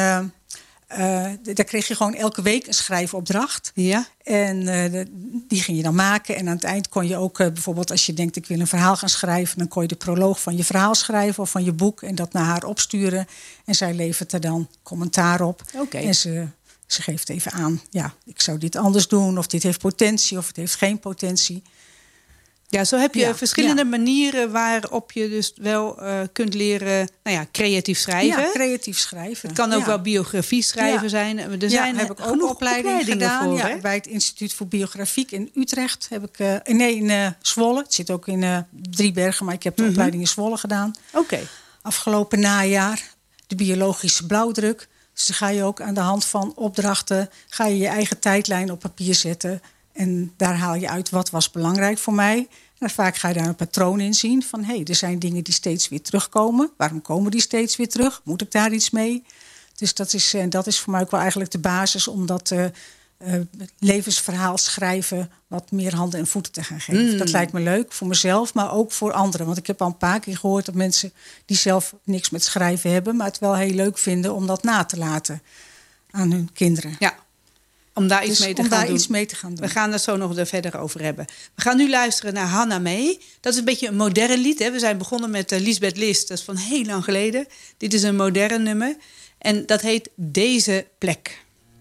daar kreeg je gewoon elke week een schrijfopdracht. Ja. En die ging je dan maken. En aan het eind kon je ook bijvoorbeeld als je denkt ik wil een verhaal gaan schrijven, dan kon je de proloog van je verhaal schrijven of van je boek en dat naar haar opsturen. En zij levert er dan commentaar op. Okay. En ze geeft even aan, ik zou dit anders doen, of dit heeft potentie of het heeft geen potentie. Ja, zo heb je verschillende manieren waarop je dus wel kunt leren creatief schrijven. Ja, creatief schrijven. Het kan ook wel biografie schrijven zijn. Er zijn heb ik ook genoeg opleidingen gedaan. Voor, bij het Instituut voor Biografiek in Utrecht heb ik... in Zwolle. Het zit ook in Driebergen, maar ik heb de opleiding in Zwolle gedaan. Oké. Afgelopen najaar. De biologische blauwdruk. Dus dan ga je ook aan de hand van opdrachten, ga je eigen tijdlijn op papier zetten. En daar haal je uit wat was belangrijk voor mij. En vaak ga je daar een patroon in zien van er zijn dingen die steeds weer terugkomen. Waarom komen die steeds weer terug? Moet ik daar iets mee? Dus dat is voor mij ook wel eigenlijk de basis om dat levensverhaal schrijven wat meer handen en voeten te gaan geven. Dat lijkt me leuk voor mezelf, maar ook voor anderen. Want ik heb al een paar keer gehoord dat mensen die zelf niks met schrijven hebben, maar het wel heel leuk vinden om dat na te laten aan hun kinderen. Ja. Om daar iets mee te gaan doen. We gaan het zo nog verder over hebben. We gaan nu luisteren naar Hanna Mee. Dat is een beetje een modern lied. Hè? We zijn begonnen met Liesbeth List. Dat is van heel lang geleden. Dit is een modern nummer. En dat heet Deze Plek.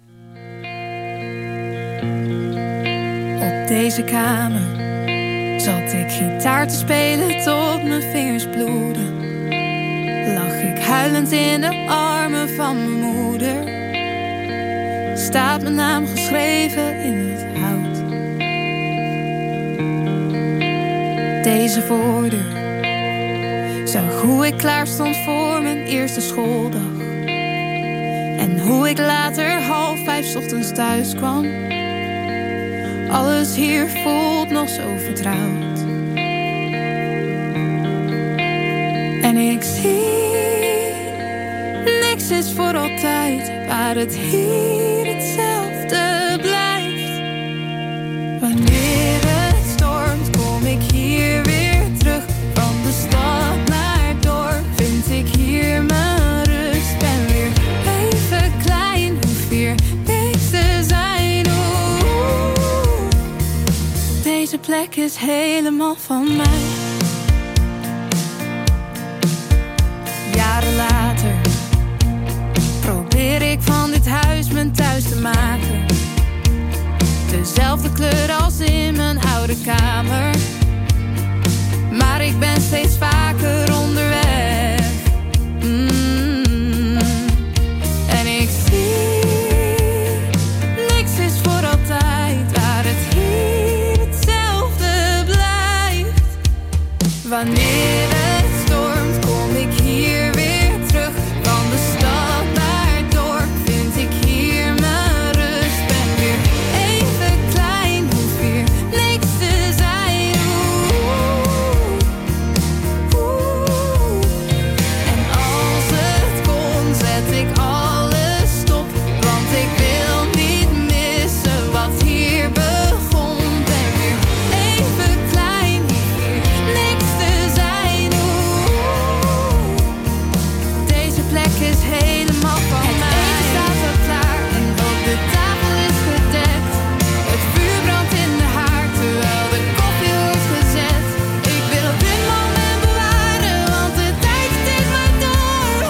Op deze kamer zat ik gitaar te spelen tot mijn vingers bloeden. Lag ik huilend in de armen van mijn moeder. Staat mijn naam geschreven in het hout. Deze voordeur zag hoe ik klaar stond voor mijn eerste schooldag. En hoe ik later 4:30 ochtends thuis kwam. Alles hier voelt nog zo vertrouwd. En ik zie, niks is voor altijd, waar het hier hetzelfde blijft. Wanneer het stormt, kom ik hier weer terug. Van de stad naar het dorp vind ik hier mijn rust. Ben weer even klein. plek is helemaal van mij. Jaren later probeer ik van dit huis mijn thuis te maken. Dezelfde kleur als in mijn oude kamer. Maar ik ben steeds vaker onderweg. En ik zie, niks is voor altijd, waar het hier hetzelfde blijft. Wanneer het stormt, kom ik hier weer terug. Van de stad naar het dorp vind ik hier mijn rust. Ben weer even klein, hoef hier niks te zijn. En als het kon, zet ik alles stop. Want ik wil niet missen wat hier begon. Ben weer even klein, hoef hier niks te zijn. Deze plek is helemaal van mij. Het eten staat al klaar en ook de tafel is gedekt. Het vuur brandt in de haard terwijl de koffie wordt gezet. Ik wil dit moment bewaren, want de tijd steekt maar door.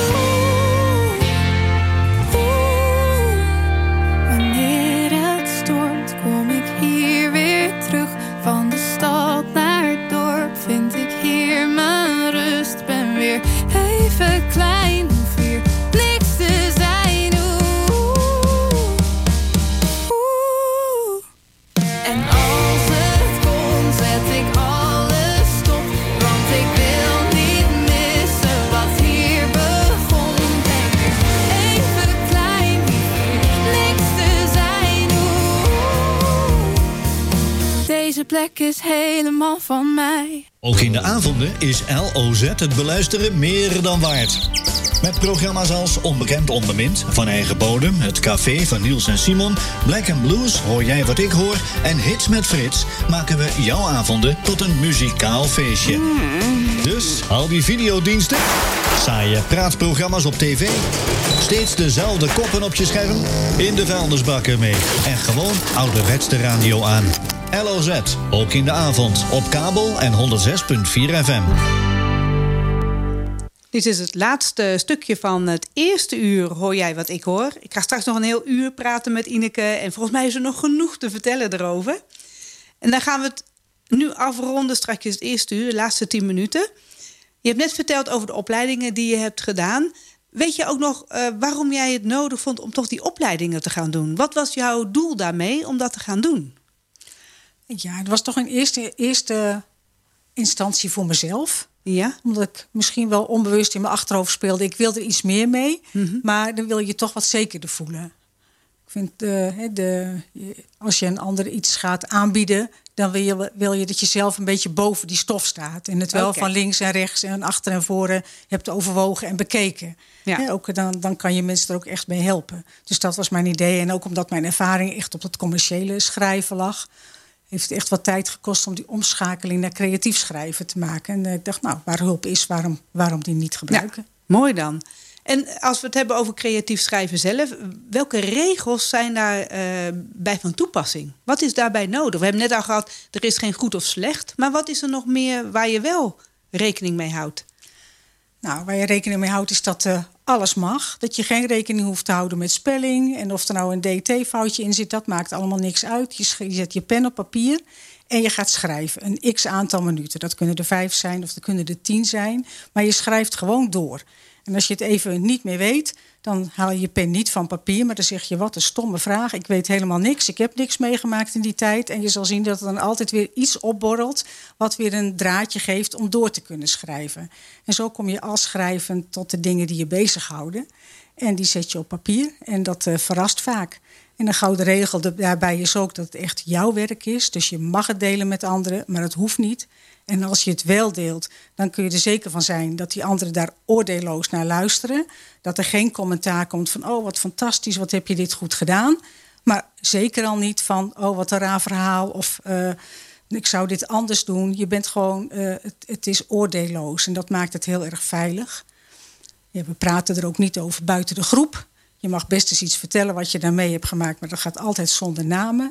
Wanneer het stormt, kom ik hier weer terug. Van de stad naar het dorp vind ik hier mijn rust. Ben weer even klein, hoef hier niks te zijn. En als het kon, zet ik alles stop. Want ik wil niet missen wat hier begon. Ben weer even klein, hoef hier niks te zijn. Deze plek is helemaal van mij. Ook in de avonden is LOZ het beluisteren meer dan waard. Met programma's als Onbekend Onbemind, Van Eigen Bodem, Het Café van Niels en Simon, Black & Blues, Hoor jij wat ik hoor en Hits met Frits maken we jouw avonden tot een muzikaal feestje. Dus al die videodiensten, saaie praatprogramma's op tv, steeds dezelfde koppen op je scherm, in de vuilnisbakken mee en gewoon ouderwets de radio aan. LOZ, ook in de avond, op kabel en 106.4 FM. Dit is het laatste stukje van het eerste uur Hoor jij wat ik hoor. Ik ga straks nog een heel uur praten met Ineke. En volgens mij is er nog genoeg te vertellen erover. En dan gaan we het nu afronden, straks het eerste uur, de laatste 10 minuten. Je hebt net verteld over de opleidingen die je hebt gedaan. Weet je ook nog waarom jij het nodig vond om toch die opleidingen te gaan doen? Wat was jouw doel daarmee om dat te gaan doen? Ja, het was toch een eerste instantie voor mezelf. Ja? Omdat ik misschien wel onbewust in mijn achterhoofd speelde. Ik wil er iets meer mee, maar dan wil je toch wat zekerder voelen. Ik vind, als je een ander iets gaat aanbieden, dan wil je dat je zelf een beetje boven die stof staat. En het wel van links en rechts en achter en voren hebt overwogen en bekeken. Ja. Ook dan kan je mensen er ook echt mee helpen. Dus dat was mijn idee. En ook omdat mijn ervaring echt op het commerciële schrijven lag, heeft het echt wat tijd gekost om die omschakeling naar creatief schrijven te maken. En ik dacht, nou, waar hulp is, waarom die niet gebruiken? Ja, mooi dan. En als we het hebben over creatief schrijven zelf, welke regels zijn daar bij van toepassing? Wat is daarbij nodig? We hebben net al gehad, er is geen goed of slecht. Maar wat is er nog meer waar je wel rekening mee houdt? Nou, waar je rekening mee houdt is dat alles mag. Dat je geen rekening hoeft te houden met spelling. En of er nou een DT-foutje in zit, dat maakt allemaal niks uit. Je zet je pen op papier en je gaat schrijven. Een x-aantal minuten. Dat kunnen er 5 zijn of dat kunnen er 10 zijn. Maar je schrijft gewoon door. En als je het even niet meer weet, dan haal je je pen niet van papier, maar dan zeg je, wat een stomme vraag. Ik weet helemaal niks. Ik heb niks meegemaakt in die tijd. En je zal zien dat er dan altijd weer iets opborrelt wat weer een draadje geeft om door te kunnen schrijven. En zo kom je al schrijvend tot de dingen die je bezighouden. En die zet je op papier en dat verrast vaak. En een gouden regel daarbij is ook dat het echt jouw werk is. Dus je mag het delen met anderen, maar het hoeft niet. En als je het wel deelt, dan kun je er zeker van zijn dat die anderen daar oordeelloos naar luisteren. Dat er geen commentaar komt van, oh wat fantastisch, wat heb je dit goed gedaan. Maar zeker al niet van, oh wat een raar verhaal of ik zou dit anders doen. Je bent gewoon, het is oordeelloos en dat maakt het heel erg veilig. Ja, we praten er ook niet over buiten de groep. Je mag best eens iets vertellen wat je daarmee hebt gemaakt, maar dat gaat altijd zonder namen.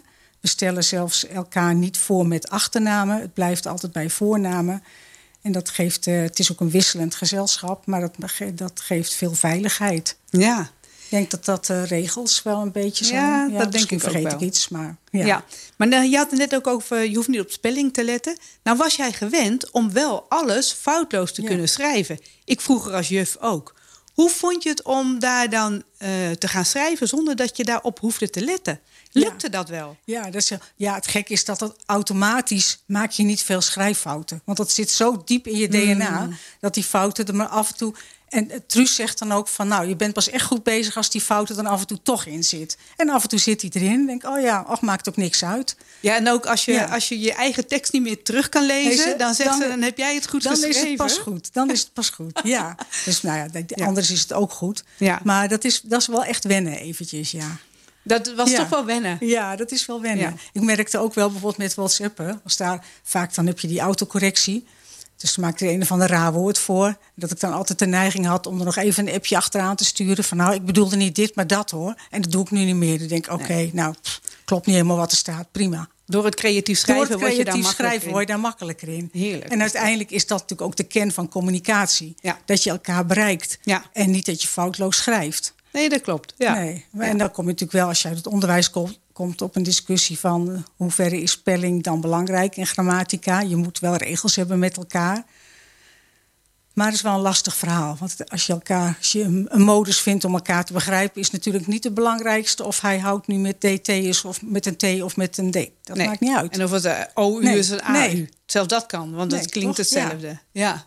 We stellen zelfs elkaar niet voor met achternamen. Het blijft altijd bij voornamen. En dat geeft, het is ook een wisselend gezelschap, maar dat geeft veel veiligheid. Ja. Ik denk dat regels wel een beetje zijn. Ja, dat denk ik vergeet ook wel. ik iets, maar Maar je had het net ook over, je hoeft niet op spelling te letten. Nou was jij gewend om wel alles foutloos te kunnen schrijven. Ik vroeger als juf ook. Hoe vond je het om daar dan te gaan schrijven zonder dat je daarop hoefde te letten? Lukte dat wel? Ja, het gek is dat automatisch maak je niet veel schrijffouten. Want dat zit zo diep in je DNA dat die fouten er maar af en toe. En Truus zegt dan ook van, nou, je bent pas echt goed bezig als die fout er dan af en toe toch in zit. En af en toe zit hij erin. Denk maakt ook niks uit. Ja, en ook als je je eigen tekst niet meer terug kan lezen, dan zegt ze, dan heb jij het goed geschreven. Dan is het pas goed. Dan is het pas goed, ja. Dus anders is het ook goed. Ja. Maar dat is wel echt wennen eventjes, ja. Dat was toch wel wennen? Ja, dat is wel wennen. Ja. Ik merkte ook wel bijvoorbeeld met WhatsAppen. Als daar vaak dan heb je die autocorrectie. Dus dan maakte er een of ander raar woord voor. Dat ik dan altijd de neiging had om er nog even een appje achteraan te sturen. Van nou, ik bedoelde niet dit, maar dat hoor. En dat doe ik nu niet meer. Dan denk ik, oké, klopt niet helemaal wat er staat. Prima. Door het creatief schrijven word je daar makkelijker in. Heerlijk. En uiteindelijk is dat natuurlijk ook de kern van communicatie. Ja. Dat je elkaar bereikt. Ja. En niet dat je foutloos schrijft. Nee, dat klopt. Ja. Nee. En dan kom je natuurlijk wel, als je uit het onderwijs komt op een discussie van hoe ver is spelling dan belangrijk in grammatica. Je moet wel regels hebben met elkaar. Maar het is wel een lastig verhaal. Want als je een modus vindt om elkaar te begrijpen, is natuurlijk niet het belangrijkste of hij houdt nu met DT is of met een T of met een D. Dat maakt niet uit. En of het OU is een AU. Nee. Zelfs dat kan, want het klinkt hetzelfde. Ja.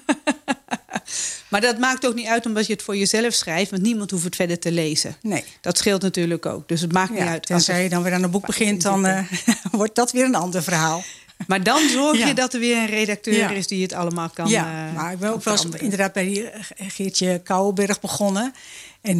Maar dat maakt ook niet uit omdat je het voor jezelf schrijft, want niemand hoeft het verder te lezen. Nee. Dat scheelt natuurlijk ook. Dus het maakt niet uit. Tenzij je dan weer aan een boek begint, dan wordt dat weer een ander verhaal. Maar dan zorg je dat er weer een redacteur is die het allemaal kan. Ja, maar ik ben ook wel eens inderdaad bij Geertje Kouwenberg begonnen. En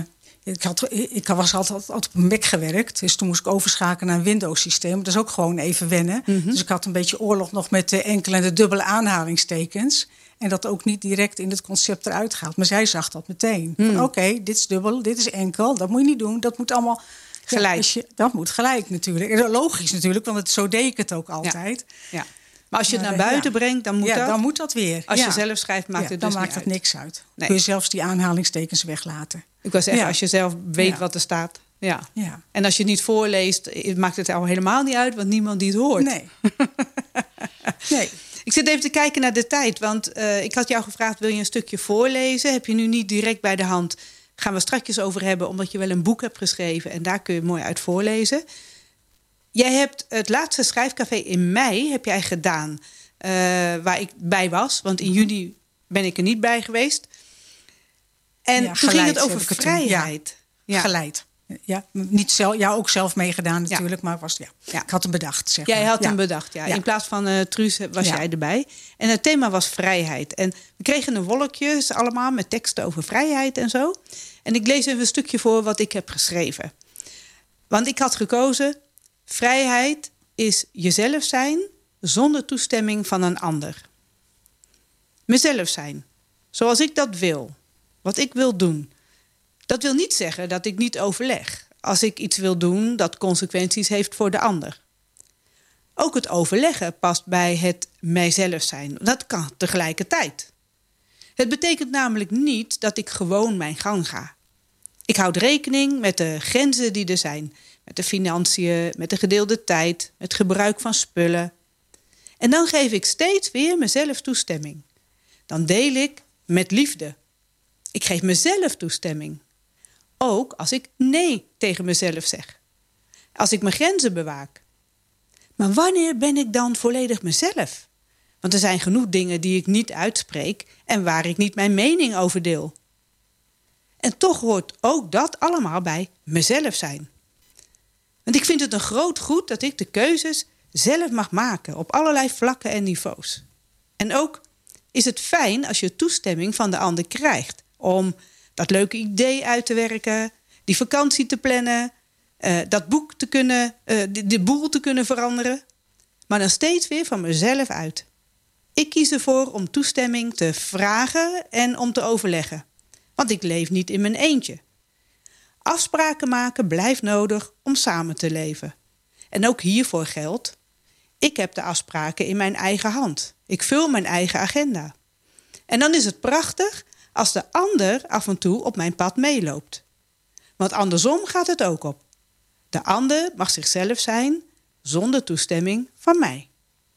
ik was altijd op een Mac gewerkt. Dus toen moest ik overschakelen naar een Windows-systeem. Dat is ook gewoon even wennen. Mm-hmm. Dus ik had een beetje oorlog nog met de enkele en de dubbele aanhalingstekens. En dat ook niet direct in het concept eruit gaat. Maar zij zag dat meteen. Oké, dit is dubbel, dit is enkel. Dat moet je niet doen. Dat moet allemaal gelijk. Dat moet gelijk natuurlijk. Logisch natuurlijk, want zo deed ik het ook altijd. Ja. Maar als je het naar buiten brengt, dan moet dat. Dan moet dat weer. Als je zelf schrijft, maakt het dus dan maakt het uit. Niks uit. Nee. Kun je zelfs die aanhalingstekens weglaten. Ik wou zeggen, als je zelf weet wat er staat. Ja. En als je het niet voorleest, maakt het al helemaal niet uit, want niemand die het hoort. Nee. Ik zit even te kijken naar de tijd, want ik had jou gevraagd, wil je een stukje voorlezen? Heb je nu niet direct bij de hand. Gaan we straks over hebben, omdat je wel een boek hebt geschreven en daar kun je mooi uit voorlezen. Jij hebt het laatste schrijfcafé in mei heb jij gedaan, waar ik bij was. Want in juni ben ik er niet bij geweest. En toen ging het over vrijheid. Ja. Geleid. Ja, ook zelf meegedaan natuurlijk, maar ik had hem bedacht. Zeg maar. Jij had hem bedacht, ja. In plaats van Truus was jij erbij. En het thema was vrijheid. En we kregen een wolkjes allemaal met teksten over vrijheid en zo. En ik lees even een stukje voor wat ik heb geschreven. Want ik had gekozen, vrijheid is jezelf zijn zonder toestemming van een ander. Mezelf zijn, zoals ik dat wil. Wat ik wil doen. Dat wil niet zeggen dat ik niet overleg. Als ik iets wil doen dat consequenties heeft voor de ander. Ook het overleggen past bij het mijzelf zijn. Dat kan tegelijkertijd. Het betekent namelijk niet dat ik gewoon mijn gang ga. Ik houd rekening met de grenzen die er zijn. Met de financiën, met de gedeelde tijd, met gebruik van spullen. En dan geef ik steeds weer mezelf toestemming. Dan deel ik met liefde. Ik geef mezelf toestemming. Ook als ik nee tegen mezelf zeg. Als ik mijn grenzen bewaak. Maar wanneer ben ik dan volledig mezelf? Want er zijn genoeg dingen die ik niet uitspreek en waar ik niet mijn mening over deel. En toch hoort ook dat allemaal bij mezelf zijn. Want ik vind het een groot goed dat ik de keuzes zelf mag maken op allerlei vlakken en niveaus. En ook is het fijn als je toestemming van de ander krijgt om dat leuke idee uit te werken, die vakantie te plannen, dat boek te kunnen, de boel te kunnen veranderen. Maar dan steeds weer van mezelf uit. Ik kies ervoor om toestemming te vragen en om te overleggen. Want ik leef niet in mijn eentje. Afspraken maken blijft nodig om samen te leven. En ook hiervoor geldt: ik heb de afspraken in mijn eigen hand. Ik vul mijn eigen agenda. En dan is het prachtig als de ander af en toe op mijn pad meeloopt. Want andersom gaat het ook op. De ander mag zichzelf zijn zonder toestemming van mij.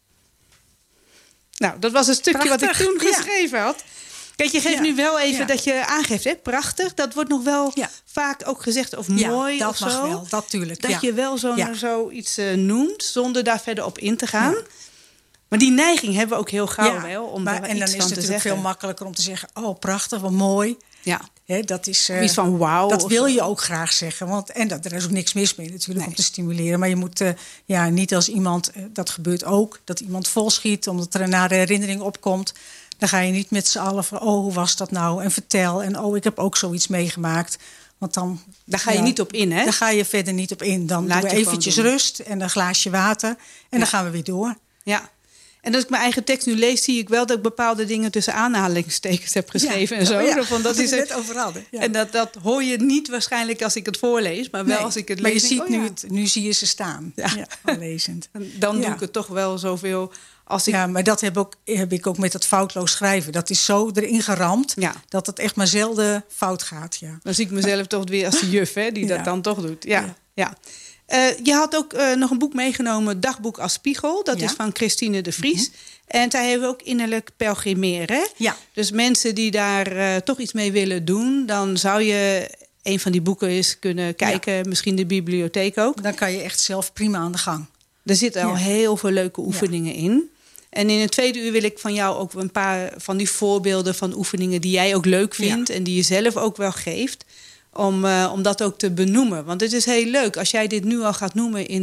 Nou, dat was een stukje Prachtig, wat ik toen geschreven had. Kijk, je geeft nu wel even dat je aangeeft, hè? Prachtig. Dat wordt nog wel vaak ook gezegd of mooi dat of zo. mag wel, natuurlijk. Dat je wel zoiets noemt zonder daar verder op in te gaan. Ja. Maar die neiging hebben we ook heel gauw wel om daar iets van te zeggen. En dan is het natuurlijk veel makkelijker om te zeggen: oh, prachtig, wat mooi. Ja. He, dat is iets van wauw. Dat wil je ook graag zeggen. Er is ook niks mis mee natuurlijk om te stimuleren. Maar je moet niet als iemand, dat gebeurt ook, dat iemand volschiet omdat er een nare herinnering opkomt. Dan ga je niet met z'n allen van, oh, hoe was dat nou? En vertel. En oh, ik heb ook zoiets meegemaakt. Want dan... Daar ga je niet op in, hè? Daar ga je verder niet op in. Dan doen we eventjes rust en een glaasje water. En dan gaan we weer door. Ja. En als ik mijn eigen tekst nu lees, zie ik wel dat ik bepaalde dingen tussen aanhalingstekens heb geschreven en zo. Ja. Van, dat is net overal. Ja. En dat hoor je niet waarschijnlijk als ik het voorlees, maar wel als ik het lees. Maar je ziet nu zie je ze staan. Al lezend. Dan doe ik het toch wel zoveel als ik... Ja, maar dat heb ik ook met dat foutloos schrijven. Dat is zo erin geramd dat het echt maar zelden fout gaat. Ja. Dan zie ik mezelf toch weer als de juf, hè, die dat dan toch doet. Ja. Je had ook nog een boek meegenomen, Dagboek als Spiegel. Dat is van Christine de Vries. Mm-hmm. En zij hebben ook innerlijk pelgrimeren. Ja. Dus mensen die daar toch iets mee willen doen, dan zou je een van die boeken eens kunnen kijken. Misschien de bibliotheek ook. Dan kan je echt zelf prima aan de gang. Er zitten al heel veel leuke oefeningen in. En in het tweede uur wil ik van jou ook een paar van die voorbeelden van oefeningen die jij ook leuk vindt en die je zelf ook wel geeft. Om dat ook te benoemen. Want het is heel leuk. Als jij dit nu al gaat noemen in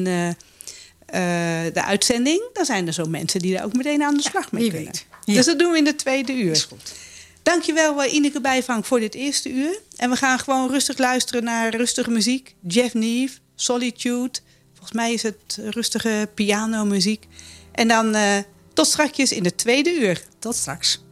de uitzending, dan zijn er zo mensen die daar ook meteen aan de slag mee kunnen. Ja. Dus dat doen we in het tweede uur. Is goed. Dankjewel Ineke Bijvang voor dit eerste uur. En we gaan gewoon rustig luisteren naar rustige muziek. Jeff Neve, Solitude. Volgens mij is het rustige pianomuziek. En dan tot strakjes in het tweede uur. Tot straks.